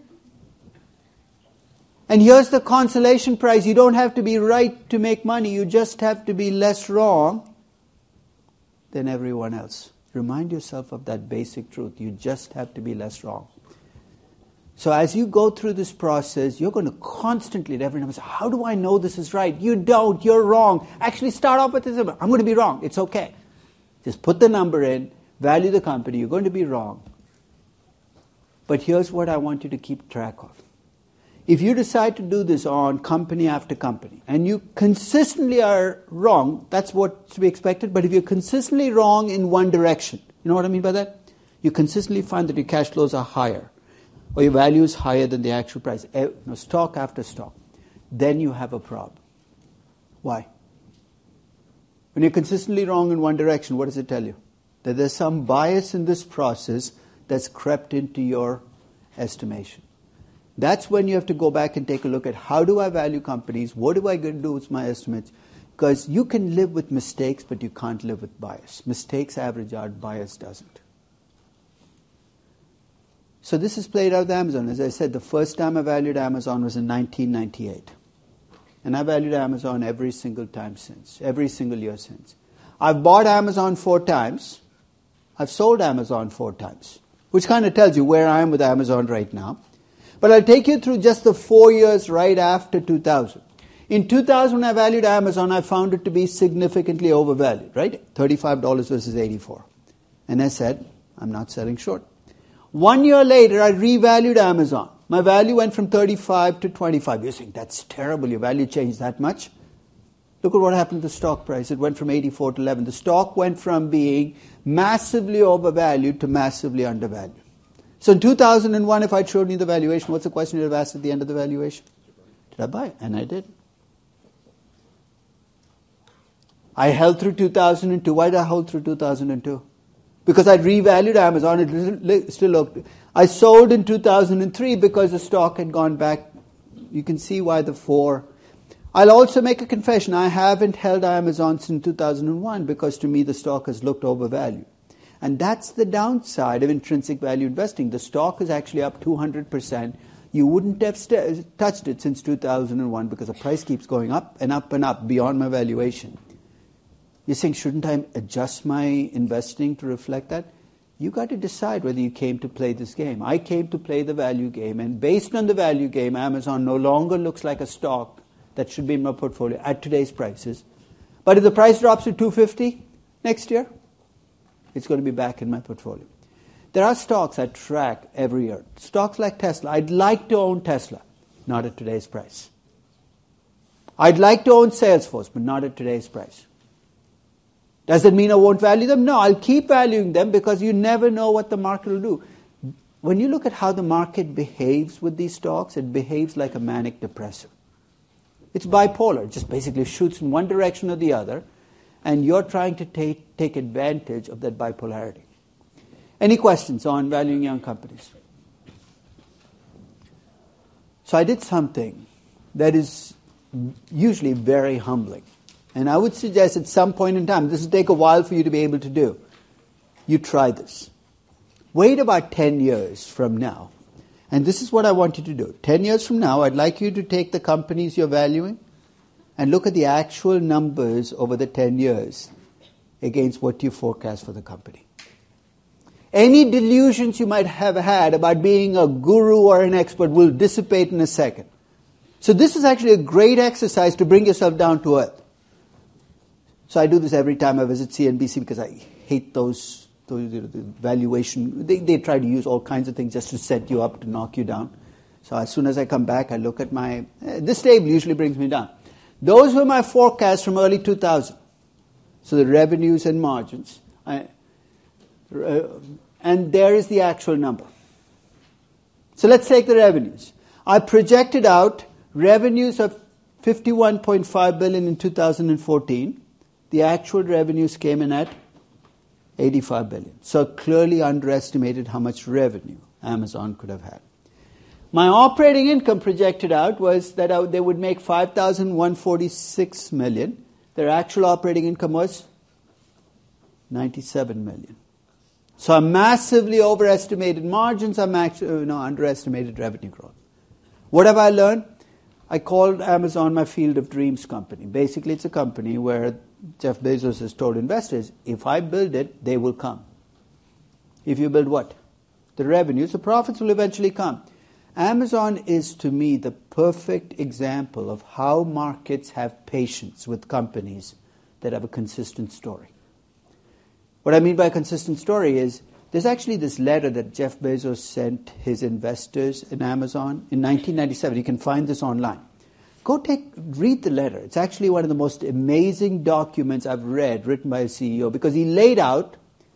B: And here's the consolation prize. You don't have to be right to make money. You just have to be less wrong than everyone else. Remind yourself of that basic truth. You just have to be less wrong. So as you go through this process, you're going to constantly at every number say, how do I know this is right? You don't. You're wrong. Actually start off with this. I'm going to be wrong. It's okay. Just put the number in. Value the company. You're going to be wrong. But here's what I want you to keep track of. If you decide to do this on company after company, and you consistently are wrong, that's what's to be expected. But if you're consistently wrong in one direction, you know what I mean by that? You consistently find that your cash flows are higher, or your value is higher than the actual price, you know, stock after stock, then you have a problem. Why? When you're consistently wrong in one direction, what does it tell you? That there's some bias in this process that's crept into your estimation. That's when you have to go back and take a look at how do I value companies, what do I do with my estimates? Because you can live with mistakes, but you can't live with bias. Mistakes average out, bias doesn't. So this is played out with Amazon. As I said, the first time I valued Amazon was in nineteen ninety-eight. And I valued Amazon every single time since, every single year since. I've bought Amazon four times. I've sold Amazon four times, which kind of tells you where I am with Amazon right now. But I'll take you through just the four years right after two thousand. In two thousand, when I valued Amazon, I found it to be significantly overvalued, right? thirty-five dollars versus eighty-four. And I said, I'm not selling short. One year later, I revalued Amazon. My value went from thirty-five to twenty-five. You're saying, that's terrible. Your value changed that much? Look at what happened to the stock price. It went from eighty-four to eleven. The stock went from being massively overvalued to massively undervalued. So in two thousand one, if I'd shown you the valuation, what's the question you'd have asked at the end of the valuation? Did I buy it? And I did. I held through two thousand two. Why did I hold through two thousand two? Because I'd revalued Amazon. It still looked. I sold in two thousand three because the stock had gone back. You can see why the four. I'll also make a confession. I haven't held Amazon since two thousand one because to me the stock has looked overvalued. And that's the downside of intrinsic value investing. The stock is actually up two hundred percent. You wouldn't have st- touched it since two thousand one because the price keeps going up and up and up beyond my valuation. You're saying, shouldn't I adjust my investing to reflect that? You got to decide whether you came to play this game. I came to play the value game, and based on the value game, Amazon no longer looks like a stock that should be in my portfolio at today's prices. But if the price drops to two hundred fifty dollars next year, it's going to be back in my portfolio. There are stocks I track every year. Stocks like Tesla. I'd like to own Tesla, not at today's price. I'd like to own Salesforce, but not at today's price. Does it mean I won't value them? No, I'll keep valuing them because you never know what the market will do. When you look at how the market behaves with these stocks, it behaves like a manic depressive. It's bipolar. It just basically shoots in one direction or the other, and you're trying to take, take advantage of that bipolarity. Any questions on valuing young companies? So I did something that is usually very humbling. And I would suggest at some point in time, this will take a while for you to be able to do. You try this. Wait about ten years from now. And this is what I want you to do. ten years from now, I'd like you to take the companies you're valuing and look at the actual numbers over the ten years against what you forecast for the company. Any delusions you might have had about being a guru or an expert will dissipate in a second. So this is actually a great exercise to bring yourself down to earth. So I do this every time I visit C N B C because I hate those, those the valuation. They, they try to use all kinds of things just to set you up, to knock you down. So as soon as I come back, I look at my... Uh, this table usually brings me down. Those were my forecasts from early two thousand. So the revenues and margins. I, uh, and there is the actual number. So let's take the revenues. I projected out revenues of fifty-one point five billion dollars in two thousand fourteen. The actual revenues came in at eighty-five billion dollars. So clearly underestimated how much revenue Amazon could have had. My operating income projected out was that they would make five thousand one hundred forty-six million dollars. Their actual operating income was ninety-seven million dollars. So I massively overestimated margins. I actually, you know, underestimated revenue growth. What have I learned? I called Amazon my field of dreams company. Basically, it's a company where Jeff Bezos has told investors, if I build it, they will come. If you build what? The revenues, the profits will eventually come. Amazon is, to me, the perfect example of how markets have patience with companies that have a consistent story. What I mean by a consistent story is, there's actually this letter that Jeff Bezos sent his investors in Amazon in nineteen ninety-seven. You can find this online. Go take, read the letter. It's actually one of the most amazing documents I've read written by a C E O because he laid out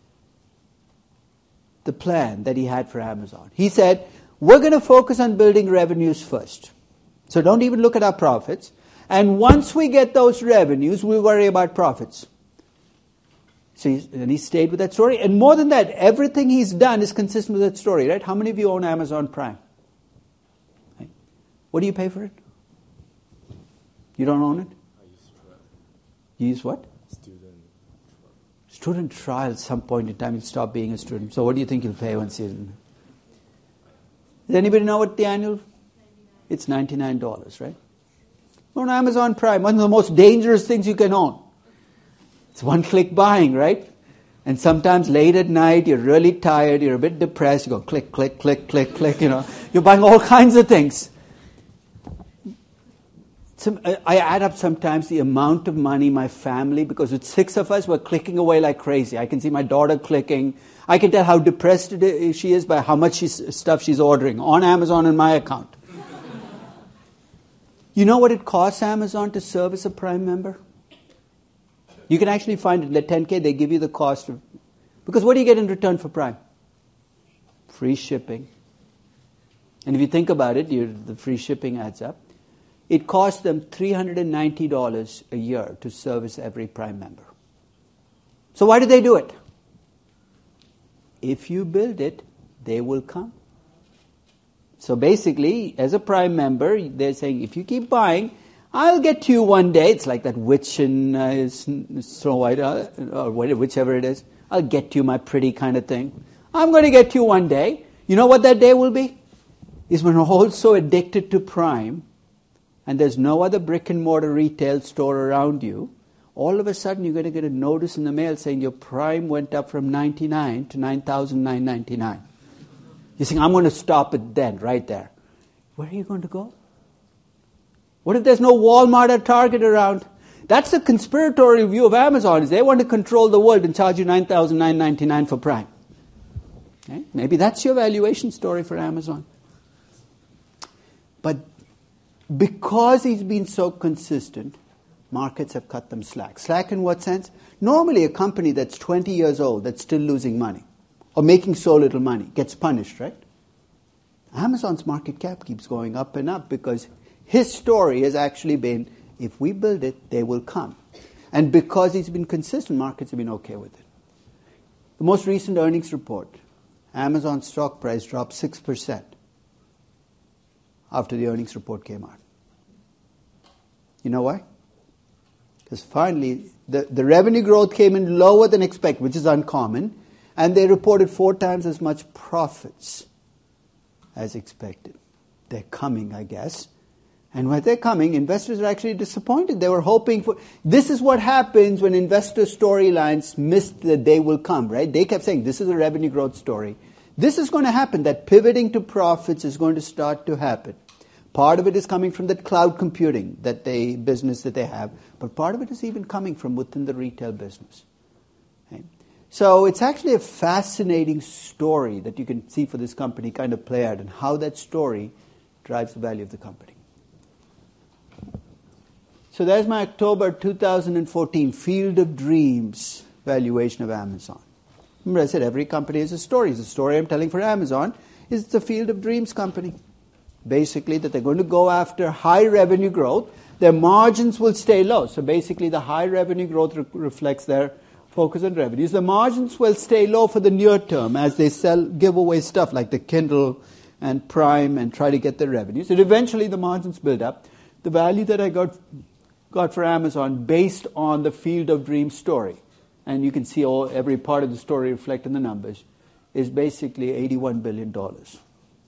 B: the plan that he had for Amazon. He said, we're going to focus on building revenues first. So don't even look at our profits. And once we get those revenues, we'll worry about profits. So he's, and he stayed with that story. And more than that, everything he's done is consistent with that story, right? How many of you own Amazon Prime? Right? What do you pay for it? You don't own it?
C: I use trial.
B: You use what?
C: Student trial.
B: Student trial at some point in time, you'll stop being a student. So what do you think you'll pay once you... Does anybody know what the annual... It's ninety-nine dollars, right? On Amazon Prime, one of the most dangerous things you can own. It's one-click buying, right? And sometimes late at night, you're really tired, you're a bit depressed, you go click, click, click, click, click, you know. You're buying all kinds of things. Some, I add up sometimes the amount of money my family, because with six of us, we're clicking away like crazy. I can see my daughter clicking. I can tell how depressed she is by how much she's, stuff she's ordering on Amazon and my account. You know what it costs Amazon to service a Prime member? You can actually find it at ten K, they give you the cost of... Because what do you get in return for Prime? Free shipping. And if you think about it, you, the free shipping adds up. It costs them three hundred ninety dollars a year to service every Prime member. So why do they do it? If you build it, they will come. So basically, as a Prime member, they're saying, if you keep buying, I'll get to you one day. It's like that witch in uh, Snow White, uh, or whichever it is. I'll get to you, my pretty kind of thing. I'm going to get to you one day. You know what that day will be? Is when we're all so addicted to Prime, and there's no other brick and mortar retail store around you, all of a sudden you're going to get a notice in the mail saying your Prime went up from ninety-nine to nine thousand nine hundred ninety-nine. You're saying, I'm going to stop it then, right there. Where are you going to go? What if there's no Walmart or Target around? That's the conspiratorial view of Amazon, is they want to control the world and charge you nine thousand nine hundred ninety-nine for Prime. Okay? Maybe that's your valuation story for Amazon. But because he's been so consistent, markets have cut them slack. Slack in what sense? Normally a company that's twenty years old, that's still losing money, or making so little money, gets punished, right? Amazon's market cap keeps going up and up because his story has actually been, if we build it, they will come. And because he's been consistent, markets have been okay with it. The most recent earnings report, Amazon's stock price dropped six percent after the earnings report came out. You know why? Because finally, the, the revenue growth came in lower than expected, which is uncommon, and they reported four times as much profits as expected. They're coming, I guess. And when they're coming, investors are actually disappointed. They were hoping for... This is what happens when investor storylines miss the they will come, right? They kept saying, this is a revenue growth story. This is going to happen. That pivoting to profits is going to start to happen. Part of it is coming from that cloud computing that they business that they have, but part of it is even coming from within the retail business. Okay? So it's actually a fascinating story that you can see for this company kind of play out and how that story drives the value of the company. So there's my October two thousand fourteen Field of Dreams valuation of Amazon. Remember I said every company has a story. The story I'm telling for Amazon is it's a Field of Dreams company. Basically that they're going to go after high revenue growth. Their margins will stay low. So basically the high revenue growth re- reflects their focus on revenues. The margins will stay low for the near term as they sell, give away stuff like the Kindle and Prime and try to get their revenues. And eventually the margins build up. The value that I got got for Amazon based on the Field of Dreams story, and you can see all every part of the story reflected in the numbers, is basically eighty-one billion dollars.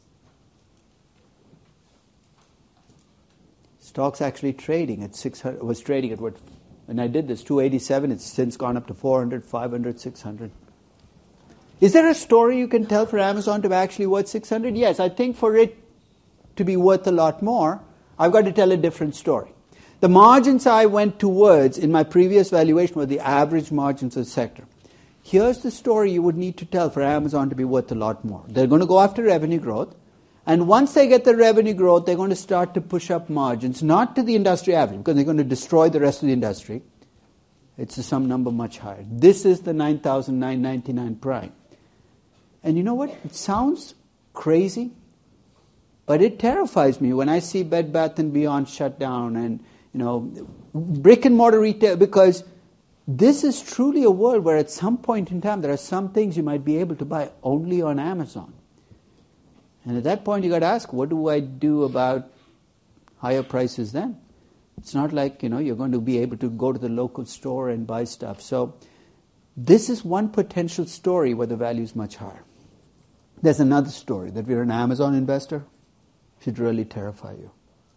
B: Stock's actually trading at six hundred, was trading at what, when I did this, two eighty-seven, it's since gone up to four hundred, five hundred, six hundred. Is there a story you can tell for Amazon to be actually worth six hundred? Yes, I think for it to be worth a lot more, I've got to tell a different story. The margins I went towards in my previous valuation were the average margins of the sector. Here's the story you would need to tell for Amazon to be worth a lot more. They're going to go after revenue growth, and once they get the revenue growth, they're going to start to push up margins, not to the industry average, because they're going to destroy the rest of the industry. It's some number much higher. This is the nine thousand nine hundred ninety-nine Prime. And you know what? It sounds crazy, but it terrifies me when I see Bed Bath and Beyond shut down and you know, brick and mortar retail, because this is truly a world where at some point in time there are some things you might be able to buy only on Amazon. And at that point you got to ask, what do I do about higher prices then? It's not like, you know, you're going to be able to go to the local store and buy stuff. So this is one potential story where the value is much higher. There's another story that we're an Amazon investor. Should really terrify you.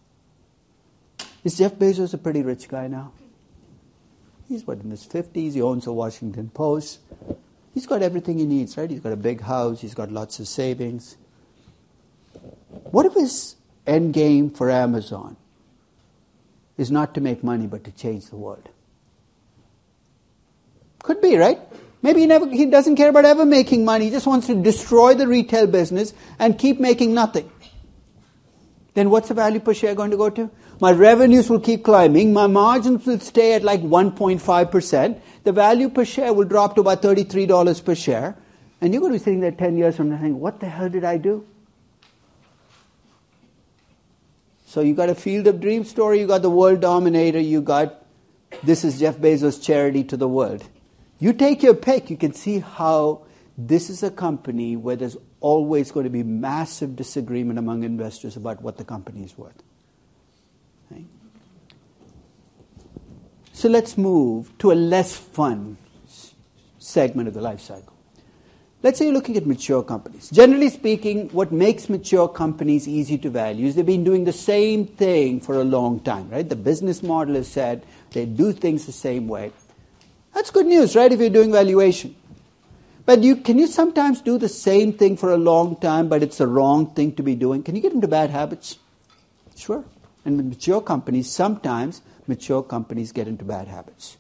B: Is Jeff Bezos a pretty rich guy now? He's what, in his fifties, he owns a Washington Post. He's got everything he needs, right? He's got a big house, he's got lots of savings. What if his end game for Amazon is not to make money but to change the world? Could be, right? Maybe he never he doesn't care about ever making money, he just wants to destroy the retail business and keep making nothing. Then what's the value per share going to go to? My revenues will keep climbing. My margins will stay at like one point five percent. The value per share will drop to about thirty-three dollars per share. And you're going to be sitting there ten years from now saying, what the hell did I do? So you got a Field of Dreams story, you got the world dominator, you got this is Jeff Bezos' charity to the world. You take your pick, you can see how this is a company where there's always going to be massive disagreement among investors about what the company is worth. Right? So let's move to a less fun segment of the life cycle. Let's say you're looking at mature companies. Generally speaking, what makes mature companies easy to value is they've been doing the same thing for a long time, right? The business model is set. They do things the same way. That's good news, right, if you're doing valuation. But you, can you sometimes do the same thing for a long time, but it's the wrong thing to be doing? Can you get into bad habits? Sure. And with mature companies, sometimes mature companies get into bad habits.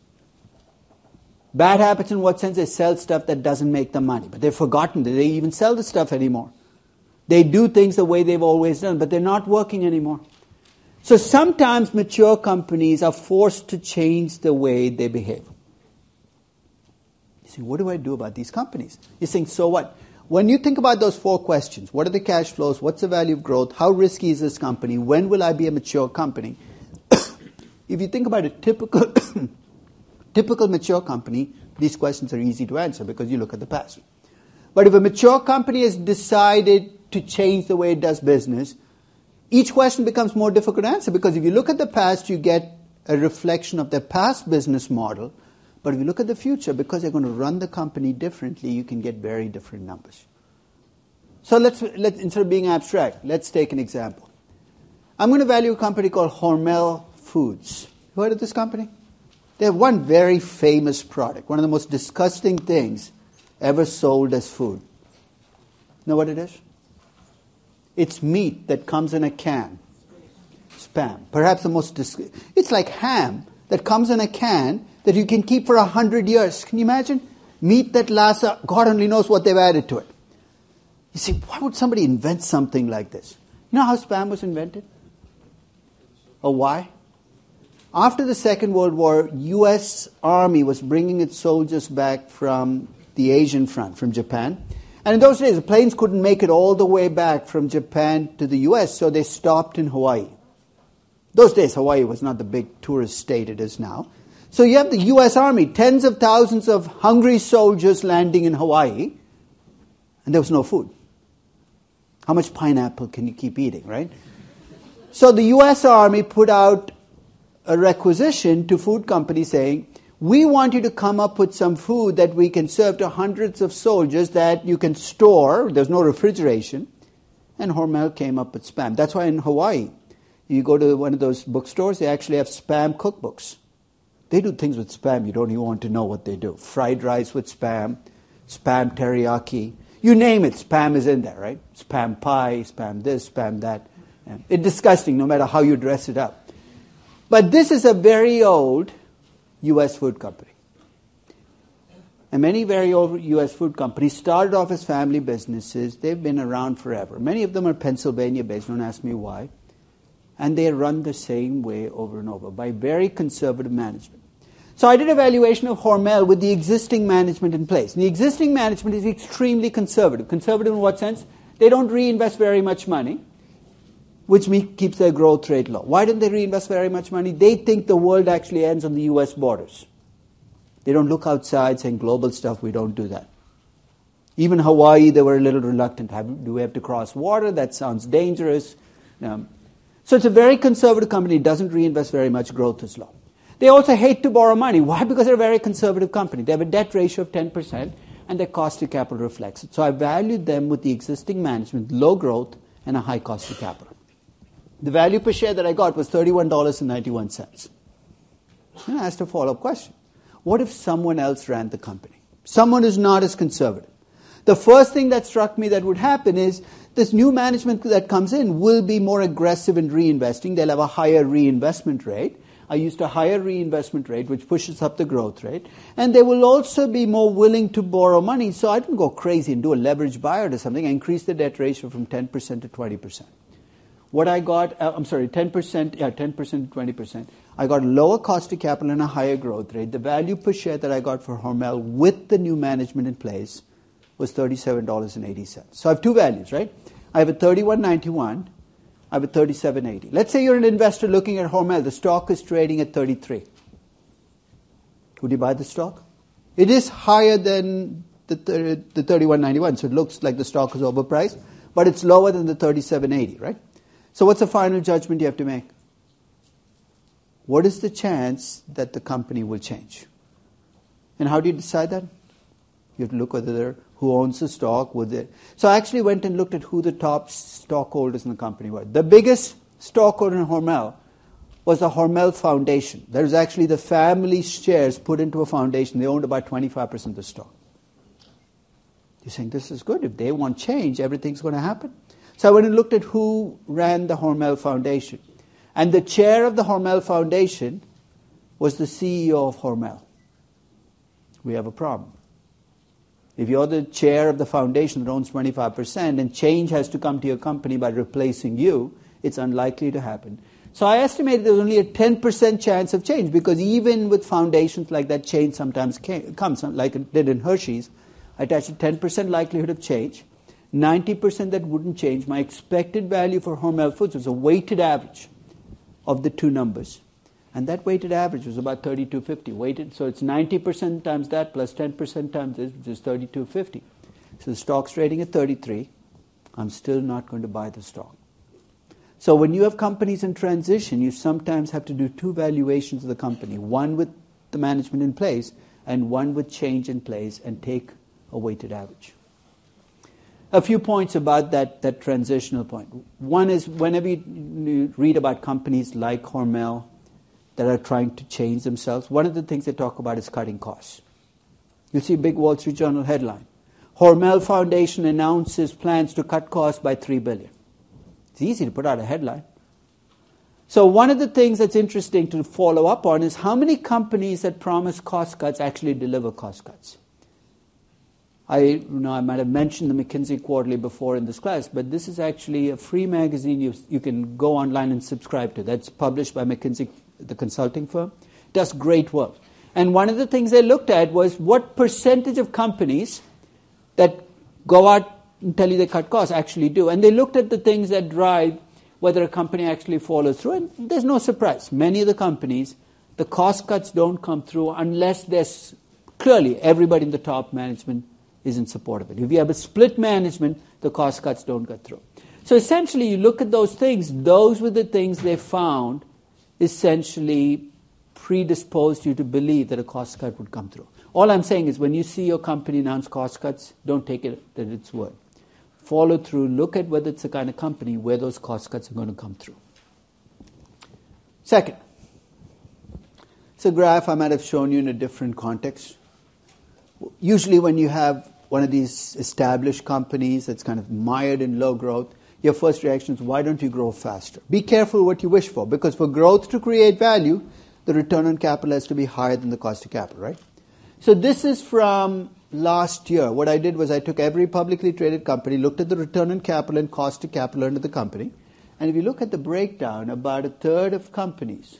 B: Bad habits in what sense? They sell stuff that doesn't make them money. But they've forgotten that they even sell the stuff anymore. They do things the way they've always done, but they're not working anymore. So sometimes mature companies are forced to change the way they behave. You say, what do I do about these companies? You're saying, so what? When you think about those four questions, what are the cash flows? What's the value of growth? How risky is this company? When will I be a mature company? If you think about a typical... Typical mature company, these questions are easy to answer because you look at the past. But if a mature company has decided to change the way it does business, each question becomes more difficult to answer because if you look at the past, you get a reflection of their past business model. But if you look at the future, because they're going to run the company differently, you can get very different numbers. So let's, let's instead of being abstract, let's take an example. I'm going to value a company called Hormel Foods. You heard of this company? They have one very famous product, one of the most disgusting things ever sold as food. Know what it is? It's meat that comes in a can. Spam. Perhaps the most dis- It's like ham that comes in a can that you can keep for a hundred years. Can you imagine? Meat that lasts, uh, God only knows what they've added to it. You see, why would somebody invent something like this? You know how Spam was invented? Or why? After the Second World War, U S Army was bringing its soldiers back from the Asian front, from Japan. And in those days, the planes couldn't make it all the way back from Japan to the U S, so they stopped in Hawaii. Those days, Hawaii was not the big tourist state it is now. So you have the U S Army, tens of thousands of hungry soldiers landing in Hawaii, and there was no food. How much pineapple can you keep eating, right? So the U S Army put out a requisition to food companies saying, we want you to come up with some food that we can serve to hundreds of soldiers that you can store. There's no refrigeration. And Hormel came up with Spam. That's why in Hawaii, you go to one of those bookstores, they actually have Spam cookbooks. They do things with Spam you don't even want to know what they do. Fried rice with Spam, Spam teriyaki. You name it, Spam is in there, right? Spam pie, Spam this, Spam that. It's disgusting no matter how you dress it up. But this is a very old U S food company. And many very old U S food companies started off as family businesses. They've been around forever. Many of them are Pennsylvania-based, don't ask me why. And they run the same way over and over by very conservative management. So I did a valuation of Hormel with the existing management in place. And the existing management is extremely conservative. Conservative in what sense? They don't reinvest very much money, which keeps their growth rate low. Why don't they reinvest very much money? They think the world actually ends on the U S borders. They don't look outside saying global stuff, we don't do that. Even Hawaii, they were a little reluctant. Have, do we have to cross water? That sounds dangerous. Um, so it's a very conservative company. It doesn't reinvest very much. Growth is low. They also hate to borrow money. Why? Because they're a very conservative company. They have a debt ratio of ten percent, and their cost of capital reflects it. So I valued them with the existing management, low growth, and a high cost of capital. The value per share that I got was thirty-one dollars and ninety-one cents. And I asked a follow-up question. What if someone else ran the company? Someone who's not as conservative. The first thing that struck me that would happen is this new management that comes in will be more aggressive in reinvesting. They'll have a higher reinvestment rate. I used a higher reinvestment rate, which pushes up the growth rate. And they will also be more willing to borrow money. So I didn't go crazy and do a leverage buyout or something. I increased the debt ratio from ten percent to twenty percent. What I got, uh, I'm sorry, ten percent, yeah, ten percent to twenty percent. I got a lower cost of capital and a higher growth rate. The value per share that I got for Hormel with the new management in place was thirty-seven dollars and eighty cents. So I have two values, right? I have a thirty-one ninety-one. I have a thirty-seven eighty. Let's say you're an investor looking at Hormel. The stock is trading at thirty-three. Would you buy the stock? It is higher than the, the thirty-one ninety-one, so it looks like the stock is overpriced, but it's lower than the thirty-seven eighty, right? So what's the final judgment you have to make? What is the chance that the company will change? And how do you decide that? You have to look whether who owns the stock. With it. So I actually went and looked at who the top stockholders in the company were. The biggest stockholder in Hormel was the Hormel Foundation. That was actually the family's shares put into a foundation. They owned about twenty-five percent of the stock. You're saying, this is good. If they want change, everything's going to happen. So I went and looked at who ran the Hormel Foundation. And the chair of the Hormel Foundation was the C E O of Hormel. We have a problem. If you're the chair of the foundation that owns twenty-five percent and change has to come to your company by replacing you, it's unlikely to happen. So I estimated there was only a ten percent chance of change, because even with foundations like that, change sometimes came, comes, like it did in Hershey's. I attached a ten percent likelihood of change, ninety percent that wouldn't change. My expected value for Hormel Foods was a weighted average of the two numbers. And that weighted average was about thirty-two fifty. Weighted, so it's ninety percent times that plus ten percent times this, which is thirty-two fifty. So the stock's trading at thirty-three. I'm still not going to buy the stock. So when you have companies in transition, you sometimes have to do two valuations of the company, one with the management in place and one with change in place, and take a weighted average. A few points about that, that transitional point. One is, whenever you read about companies like Hormel that are trying to change themselves, one of the things they talk about is cutting costs. You see a big Wall Street Journal headline. Hormel Foundation announces plans to cut costs by three billion dollars. It's easy to put out a headline. So one of the things that's interesting to follow up on is how many companies that promise cost cuts actually deliver cost cuts. I, you know, I might have mentioned the McKinsey Quarterly before in this class, but this is actually a free magazine you, you can go online and subscribe to. That's published by McKinsey, the consulting firm. It does great work. And one of the things they looked at was what percentage of companies that go out and tell you they cut costs actually do. And they looked at the things that drive whether a company actually follows through. And there's no surprise. Many of the companies, the cost cuts don't come through unless there's clearly everybody in the top management is in support of it. If you have a split management, the cost cuts don't get through. So essentially, you look at those things, those were the things they found essentially predisposed you to believe that a cost cut would come through. All I'm saying is when you see your company announce cost cuts, don't take it at its word. Follow through, look at whether it's the kind of company where those cost cuts are going to come through. Second, it's a graph I might have shown you in a different context. Usually when you have one of these established companies that's kind of mired in low growth, your first reaction is, why don't you grow faster? Be careful what you wish for, because for growth to create value, the return on capital has to be higher than the cost of capital, right? So this is from last year. What I did was I took every publicly traded company, looked at the return on capital and cost of capital under the company, and if you look at the breakdown, about a third of companies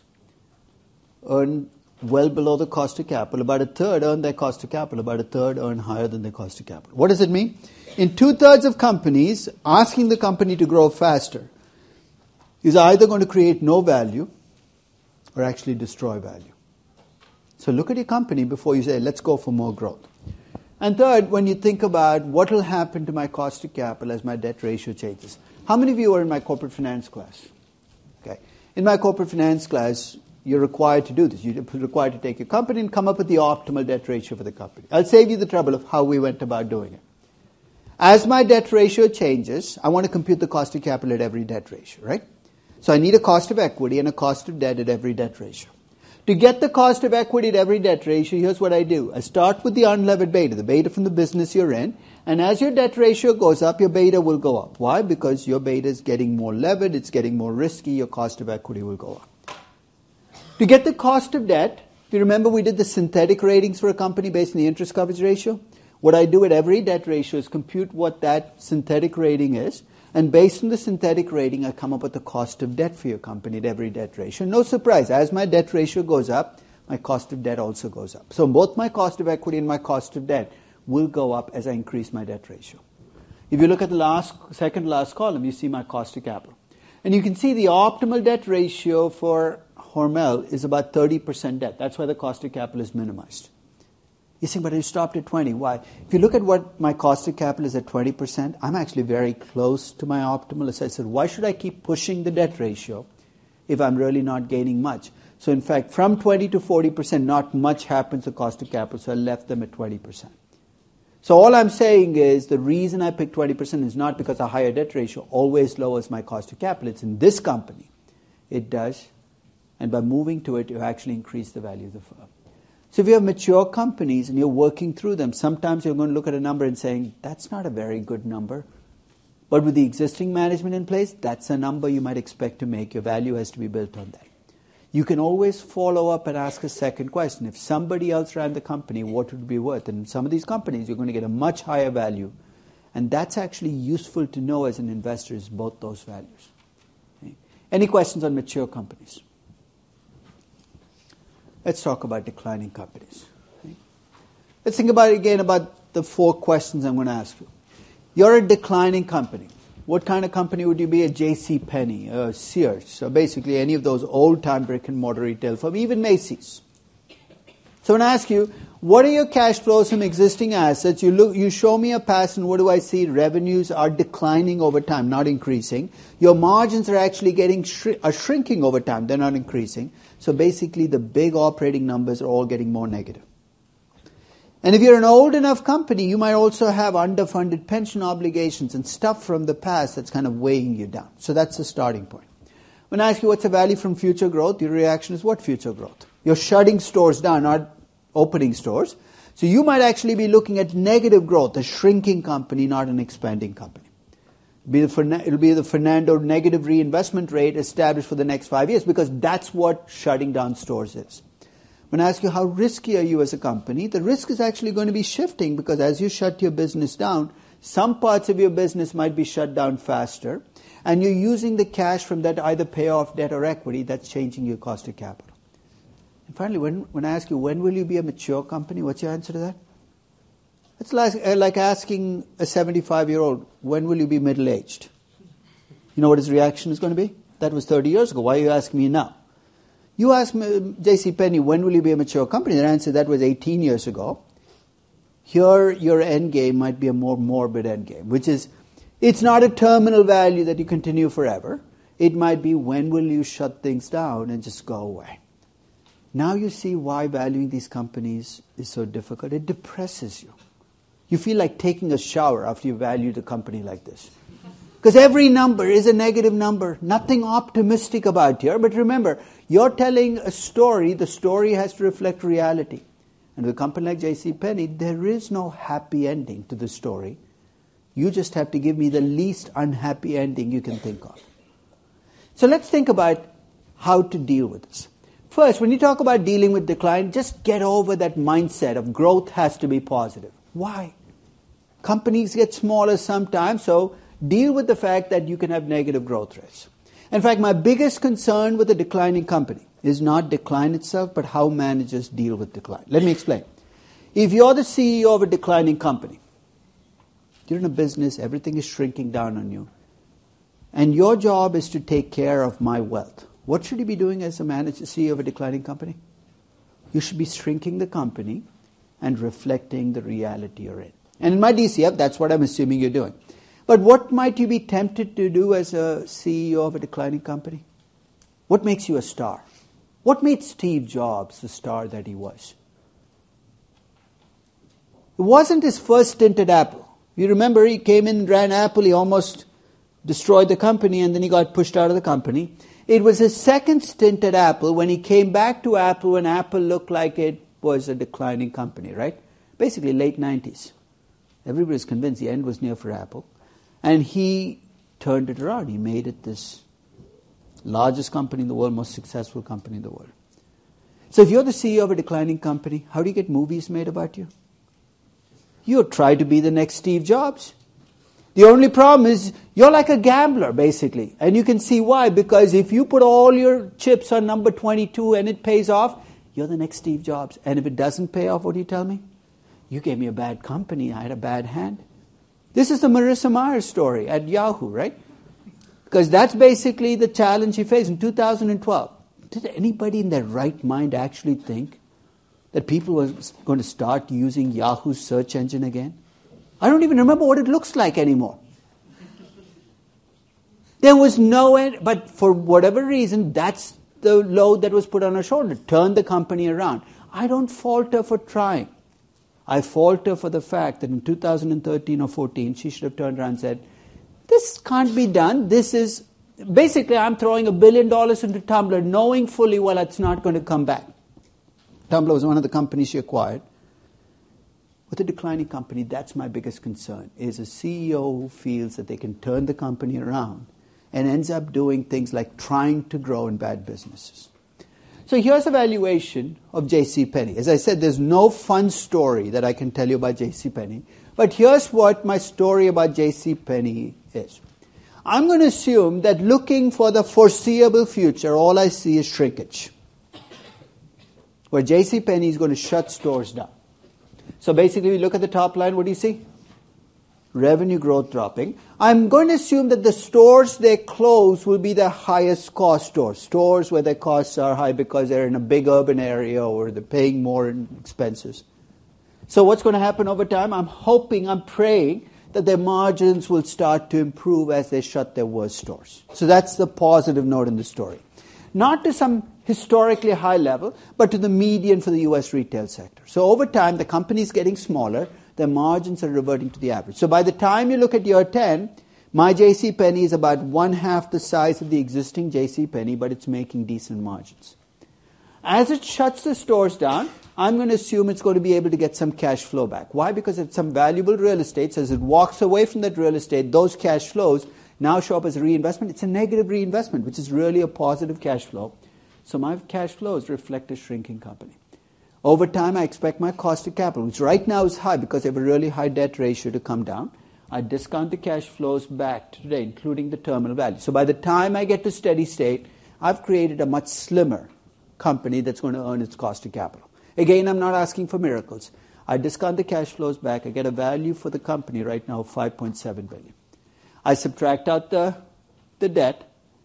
B: earn well below the cost of capital, about a third earn their cost of capital, about a third earn higher than their cost of capital. What does it mean? In two-thirds of companies, asking the company to grow faster is either going to create no value or actually destroy value. So look at your company before you say, let's go for more growth. And third, when you think about what will happen to my cost of capital as my debt ratio changes. How many of you are in my corporate finance class? Okay. In my corporate finance class, you're required to do this. You're required to take your company and come up with the optimal debt ratio for the company. I'll save you the trouble of how we went about doing it. As my debt ratio changes, I want to compute the cost of capital at every debt ratio, right? So I need a cost of equity and a cost of debt at every debt ratio. To get the cost of equity at every debt ratio, here's what I do. I start with the unlevered beta, the beta from the business you're in. And as your debt ratio goes up, your beta will go up. Why? Because your beta is getting more levered, it's getting more risky, your cost of equity will go up. To get the cost of debt, if you remember we did the synthetic ratings for a company based on the interest coverage ratio. What I do at every debt ratio is compute what that synthetic rating is. And based on the synthetic rating, I come up with the cost of debt for your company at every debt ratio. No surprise, as my debt ratio goes up, my cost of debt also goes up. So both my cost of equity and my cost of debt will go up as I increase my debt ratio. If you look at the last, second last column, you see my cost of capital. And you can see the optimal debt ratio for Hormel is about thirty percent debt. That's why the cost of capital is minimized. You think, but you stopped at twenty. Why? If you look at what my cost of capital is at twenty percent, I'm actually very close to my optimal. So I said, why should I keep pushing the debt ratio if I'm really not gaining much? So in fact, from twenty to forty percent, not much happens to cost of capital, so I left them at twenty percent. So all I'm saying is the reason I picked twenty percent is not because a higher debt ratio always lowers my cost of capital. It's in this company. It does. And by moving to it, you actually increase the value of the firm. So if you have mature companies and you're working through them, sometimes you're going to look at a number and saying, that's not a very good number. But with the existing management in place, that's a number you might expect to make. Your value has to be built on that. You can always follow up and ask a second question. If somebody else ran the company, what would it be worth? And in some of these companies, you're going to get a much higher value. And that's actually useful to know as an investor, is both those values. Okay. Any questions on mature companies? Let's talk about declining companies. Okay. Let's think about it again about the four questions I'm going to ask you. You're a declining company. What kind of company would you be? A J C Penney, a Sears, so basically any of those old-time brick-and-mortar retail firms, even Macy's. So when I ask you, what are your cash flows from existing assets? You look, you show me a past, and what do I see? Revenues are declining over time, not increasing. Your margins are actually getting shri- are shrinking over time; they're not increasing. So basically, the big operating numbers are all getting more negative. And if you're an old enough company, you might also have underfunded pension obligations and stuff from the past that's kind of weighing you down. So that's the starting point. When I ask you what's the value from future growth, your reaction is what future growth? You're shutting stores down, not opening stores. So you might actually be looking at negative growth, a shrinking company, not an expanding company. It'll be the Fernando negative reinvestment rate established for the next five years because that's what shutting down stores is. When I ask you how risky are you as a company, the risk is actually going to be shifting because as you shut your business down, some parts of your business might be shut down faster, and you're using the cash from that to either pay off debt or equity. That's changing your cost of capital. And finally, when, when I ask you, when will you be a mature company, what's your answer to that? It's like, uh, like asking a seventy-five-year-old, when will you be middle-aged? You know what his reaction is going to be? That was thirty years ago. Why are you asking me now? You ask J C Penney, when will you be a mature company? Their answer, that was eighteen years ago. Here, your end game might be a more morbid end game, which is, it's not a terminal value that you continue forever. It might be, when will you shut things down and just go away? Now you see why valuing these companies is so difficult. It depresses you. You feel like taking a shower after you value the company like this. Because every number is a negative number. Nothing optimistic about here. But remember, you're telling a story. The story has to reflect reality. And with a company like J C Penney, there is no happy ending to the story. You just have to give me the least unhappy ending you can think of. So let's think about how to deal with this. First, when you talk about dealing with decline, just get over that mindset of growth has to be positive. Why? Companies get smaller sometimes, so deal with the fact that you can have negative growth rates. In fact, my biggest concern with a declining company is not decline itself, but how managers deal with decline. Let me explain. If you're the C E O of a declining company, you're in a business, everything is shrinking down on you, and your job is to take care of my wealth. What should you be doing as a manager, C E O of a declining company? You should be shrinking the company and reflecting the reality you're in. And in my D C F, that's what I'm assuming you're doing. But what might you be tempted to do as a C E O of a declining company? What makes you a star? What made Steve Jobs the star that he was? It wasn't his first stint at Apple. You remember he came in and ran Apple, he almost destroyed the company, and then he got pushed out of the company. It was his second stint at Apple when he came back to Apple when Apple looked like it was a declining company, right? Basically late nineties. Everybody was convinced the end was near for Apple. And he turned it around. He made it this largest company in the world, most successful company in the world. So if you're the C E O of a declining company, how do you get movies made about you? You try to be the next Steve Jobs. The only problem is you're like a gambler, basically. And you can see why. Because if you put all your chips on number twenty-two and it pays off, you're the next Steve Jobs. And if it doesn't pay off, what do you tell me? You gave me a bad company. I had a bad hand. This is the Marissa Mayer story at Yahoo, right? Because that's basically the challenge he faced in two thousand twelve. Did anybody in their right mind actually think that people were going to start using Yahoo's search engine again? I don't even remember what it looks like anymore. There was no end, but for whatever reason, that's the load that was put on her shoulder. Turn the company around. I don't fault her for trying. I fault her for the fact that in two thousand thirteen or fourteen, she should have turned around and said, this can't be done. This is, basically, I'm throwing a billion dollars into Tumblr, knowing fully well it's not going to come back. Tumblr was one of the companies she acquired. With a declining company, that's my biggest concern, is a C E O who feels that they can turn the company around and ends up doing things like trying to grow in bad businesses. So here's a valuation of JCPenney. As I said, there's no fun story that I can tell you about JCPenney. But here's what my story about JCPenney is. I'm going to assume that looking for the foreseeable future, all I see is shrinkage, where JCPenney is going to shut stores down. So basically, we look at the top line, what do you see? Revenue growth dropping. I'm going to assume that the stores they close will be the highest cost stores, stores where their costs are high because they're in a big urban area or they're paying more in expenses. So what's going to happen over time? I'm hoping, I'm praying that their margins will start to improve as they shut their worst stores. So that's the positive note in the story. Not to some historically high level, but to the median for the U S retail sector. So over time, the company is getting smaller, their margins are reverting to the average. So by the time you look at year ten, my JCPenney is about one half the size of the existing JCPenney, but it's making decent margins. As it shuts the stores down, I'm going to assume it's going to be able to get some cash flow back. Why? Because it's some valuable real estate. So as it walks away from that real estate, those cash flows now show up as a reinvestment. It's a negative reinvestment, which is really a positive cash flow. So my cash flows reflect a shrinking company. Over time, I expect my cost of capital, which right now is high because they have a really high debt ratio, to come down. I discount the cash flows back to today, including the terminal value. So by the time I get to steady state, I've created a much slimmer company that's going to earn its cost of capital. Again, I'm not asking for miracles. I discount the cash flows back. I get a value for the company right now of five point seven billion dollars. I subtract out the, the debt.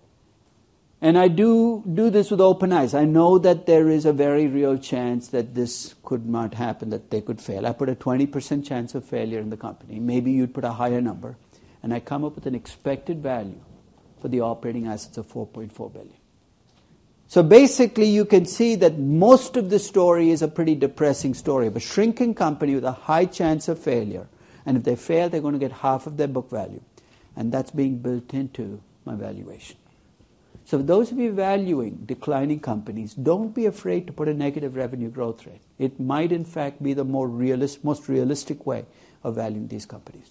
B: And I do do this with open eyes. I know that there is a very real chance that this could not happen, that they could fail. I put a twenty percent chance of failure in the company. Maybe you'd put a higher number. And I come up with an expected value for the operating assets of four point four billion dollars. So basically, you can see that most of the story is a pretty depressing story of a shrinking company with a high chance of failure. And if they fail, they're going to get half of their book value. And that's being built into my valuation. So for those of you valuing declining companies, don't be afraid to put a negative revenue growth rate. It might, in fact, be the more realist, most realistic way of valuing these companies.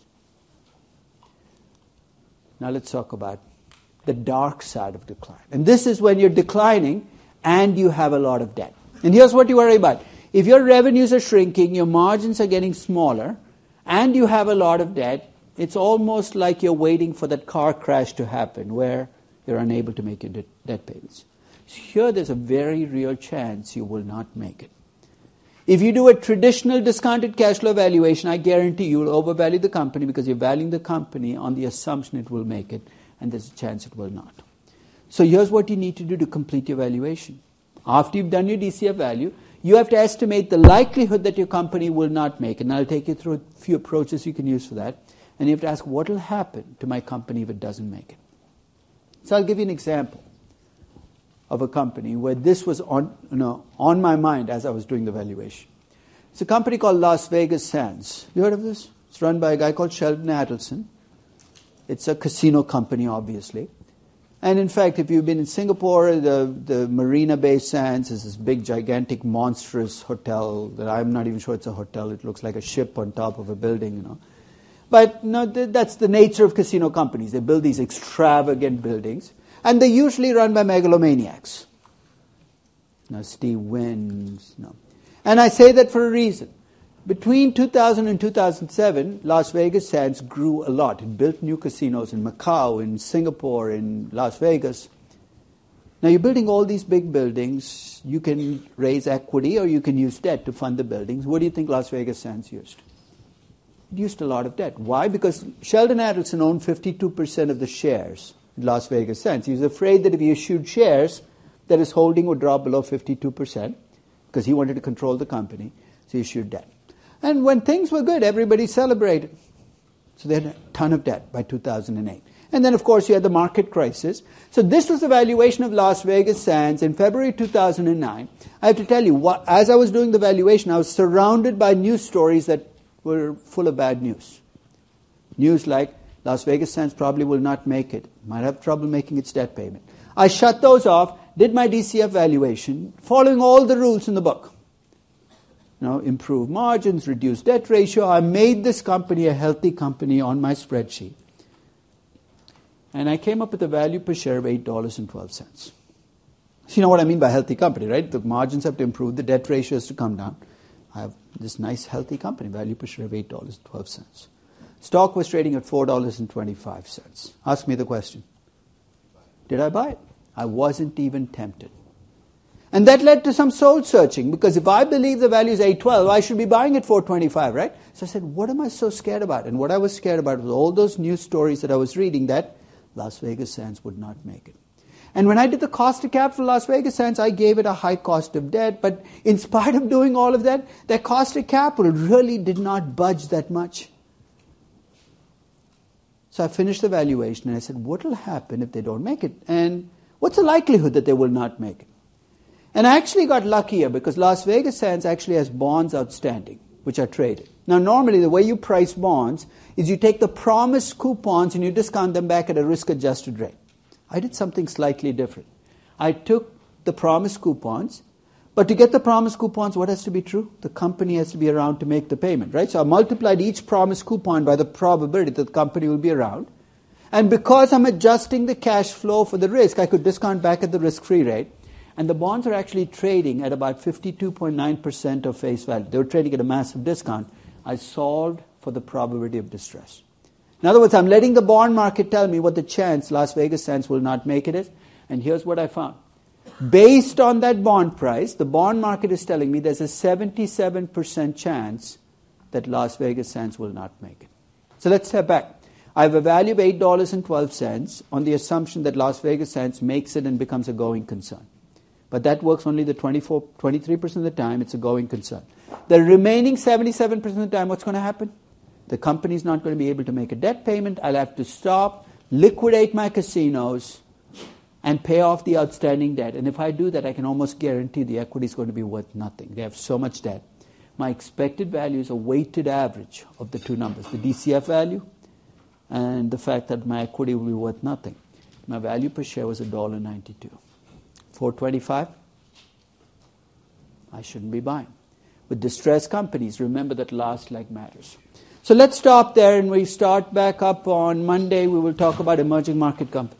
B: Now let's talk about the dark side of decline. And this is when you're declining and you have a lot of debt. And here's what you worry about. If your revenues are shrinking, your margins are getting smaller, and you have a lot of debt, it's almost like you're waiting for that car crash to happen where you're unable to make your de- debt payments. So here there's a very real chance you will not make it. If you do a traditional discounted cash flow valuation, I guarantee you will overvalue the company because you're valuing the company on the assumption it will make it, and there's a chance it will not. So here's what you need to do to complete your valuation. After you've done your D C F value, you have to estimate the likelihood that your company will not make it. And I'll take you through a few approaches you can use for that. And you have to ask, what will happen to my company if it doesn't make it? So I'll give you an example of a company where this was on, you know, on my mind as I was doing the valuation. It's a company called Las Vegas Sands. You heard of this? It's run by a guy called Sheldon Adelson. It's a casino company, obviously. And in fact, if you've been in Singapore, the, the Marina Bay Sands is this big, gigantic, monstrous hotel that I'm not even sure it's a hotel. It looks like a ship on top of a building, you know. But no, th- that's the nature of casino companies. They build these extravagant buildings, and they're usually run by megalomaniacs. No, Steve Wynn, no. And I say that for a reason. Between two thousand and two thousand seven, Las Vegas Sands grew a lot. It built new casinos in Macau, in Singapore, in Las Vegas. Now you're building all these big buildings. You can raise equity or you can use debt to fund the buildings. What do you think Las Vegas Sands used? It used a lot of debt. Why? Because Sheldon Adelson owned fifty-two percent of the shares in Las Vegas Sands. He was afraid that if he issued shares, that his holding would drop below fifty-two percent because he wanted to control the company. So he issued debt. And when things were good, everybody celebrated. So they had a ton of debt by two thousand eight. And then, of course, you had the market crisis. So this was the valuation of Las Vegas Sands in February two thousand nine. I have to tell you, what, as I was doing the valuation, I was surrounded by news stories that were full of bad news. News like, Las Vegas Sands probably will not make it. Might have trouble making its debt payment. I shut those off, did my D C F valuation, following all the rules in the book. You know, improve margins, reduce debt ratio. I made this company a healthy company on my spreadsheet. And I came up with a value per share of eight dollars and twelve cents. So you know what I mean by healthy company, right? The margins have to improve, the debt ratio has to come down. I have this nice healthy company, value per share of eight dollars and twelve cents. Stock was trading at four dollars and twenty-five cents. Ask me the question. Did I buy it? I wasn't even tempted. And that led to some soul searching, because if I believe the value is eight twelve, I should be buying at four twenty-five, right? So I said, what am I so scared about? And what I was scared about was all those news stories that I was reading that Las Vegas Sands would not make it. And when I did the cost of capital for Las Vegas Sands, I gave it a high cost of debt. But in spite of doing all of that, that cost of capital really did not budge that much. So I finished the valuation and I said, what will happen if they don't make it? And what's the likelihood that they will not make it? And I actually got luckier because Las Vegas Sands actually has bonds outstanding, which are traded. Now, normally the way you price bonds is you take the promised coupons and you discount them back at a risk-adjusted rate. I did something slightly different. I took the promised coupons, but to get the promised coupons, what has to be true? The company has to be around to make the payment, right? So I multiplied each promised coupon by the probability that the company will be around. And because I'm adjusting the cash flow for the risk, I could discount back at the risk-free rate. And the bonds are actually trading at about fifty-two point nine percent of face value. They were trading at a massive discount. I solved for the probability of distress. In other words, I'm letting the bond market tell me what the chance Las Vegas Sands will not make it is. And here's what I found. Based on that bond price, the bond market is telling me there's a seventy-seven percent chance that Las Vegas Sands will not make it. So let's step back. I have a value of eight dollars and twelve cents on the assumption that Las Vegas Sands makes it and becomes a going concern. But that works only the twenty-four, twenty-three percent of the time. It's a going concern. The remaining seventy-seven percent of the time, what's going to happen? The company's not going to be able to make a debt payment. I'll have to stop, liquidate my casinos, and pay off the outstanding debt. And if I do that, I can almost guarantee the equity is going to be worth nothing. They have so much debt. My expected value is a weighted average of the two numbers, the D C F value and the fact that my equity will be worth nothing. My value per share was one dollar and ninety-two cents. four twenty-five, I shouldn't be buying. With distressed companies, remember that last leg matters. So let's stop there and we start back up on Monday. We will talk about emerging market companies.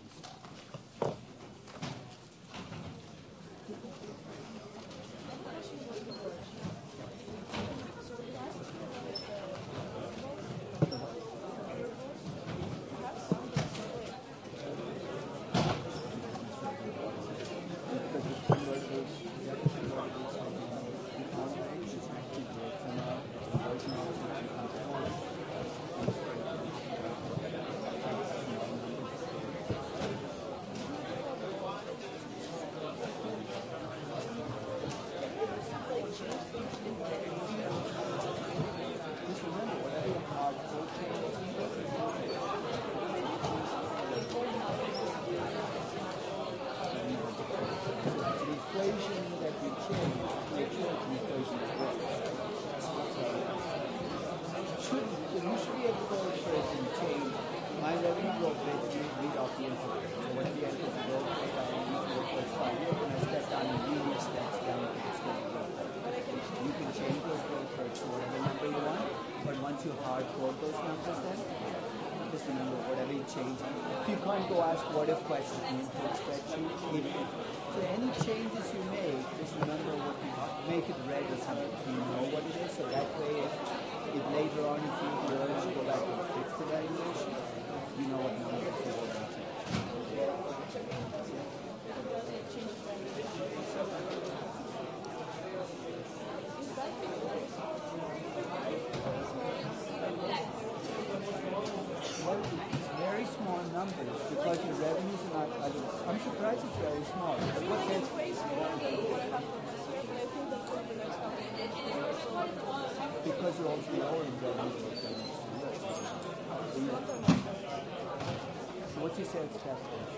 B: What's your sales tax ratio?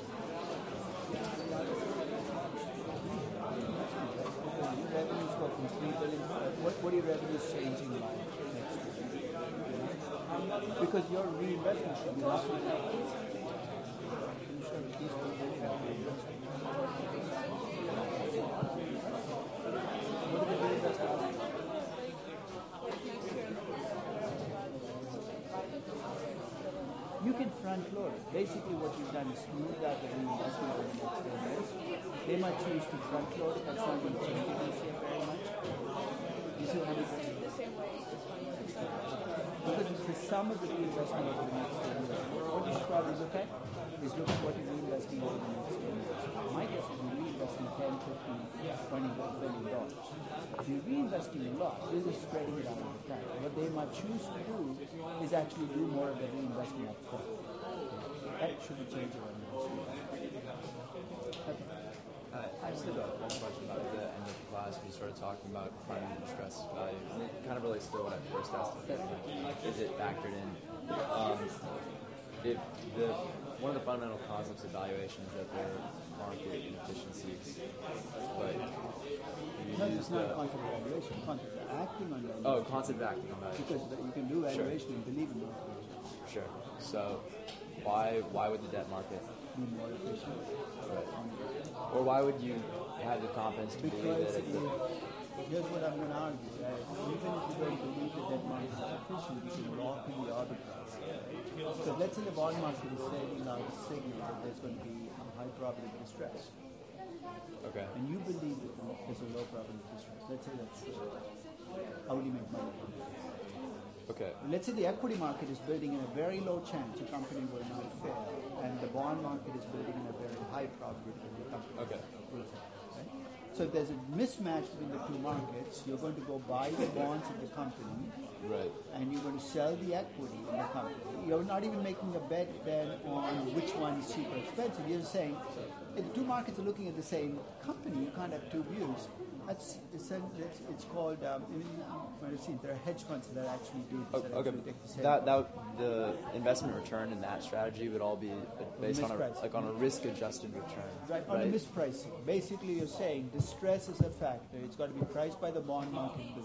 B: Your revenues go from three billion. What, what are your revenues changing by next year? Because your reinvestment should be roughly that. You should at least be doing that reinvestment. What are the reinvestments? You can front load it. Basically what you've done is smooth out the reinvestment over the next ten years. They might choose to front load it. That's not going to change the D C F very much. You see what I mean? Because it's the sum of the reinvestment over the next ten years. What you should probably look at is look at what you're reinvesting over the next ten years. My guess is you're reinvesting ten, fifteen, twenty billion dollars. If you're reinvesting a lot, this is spreading it out over time. What they might choose to do is actually do more of the reinvestment up front. That shouldn't change it. Okay.
A: Uh, I just had a one question about the end of the class when you started talking about finding the stress value. And it kind of relates to what I first asked. Is it factored in? Um, if the one of the fundamental concepts of valuation is that there are market inefficiencies, but you
B: No,
A: use
B: it's not
A: the
B: a concept of valuation. Concept of acting on valuation.
A: oh concept of acting on valuation.
B: Because you can do valuation and believe in valuation.
A: Sure. So why why would the debt market
B: Be more efficient.
A: right. Or why would you have the confidence to believe
B: Because
A: that if the,
B: if, here's what I'm going to argue, that even if you don't believe that that market is efficient, you can lock in the arbitrage. So let's say the bond market is sending out a signal that there's going to be a high probability of distress.
A: okay.
B: And you believe that there's a low probability of distress. Let's say that's true. How will you make money from that?
A: Okay.
B: Let's say the equity market is building in a very low chance your company will not fail, and the bond market is building in a very high probability that your company
A: Okay.
B: will fail. Right? So if there's a mismatch between the two markets, you're going to go buy the bonds of the company,
A: Right.
B: and you're going to sell the equity in the company. You're not even making a bet then on which one is super expensive. You're just saying, if the two markets are looking at the same company, you can't have two views. That's it's, it's, it's called. Um, you might have seen there are hedge funds that actually do this. That
A: Okay.
B: actually take the same.
A: That that the investment return in that strategy would all be based on a
B: Mispriced.
A: like on a risk adjusted return.
B: Right, on a mispricing. Basically, you're saying distress is a factor. It's got to be priced by the bond market.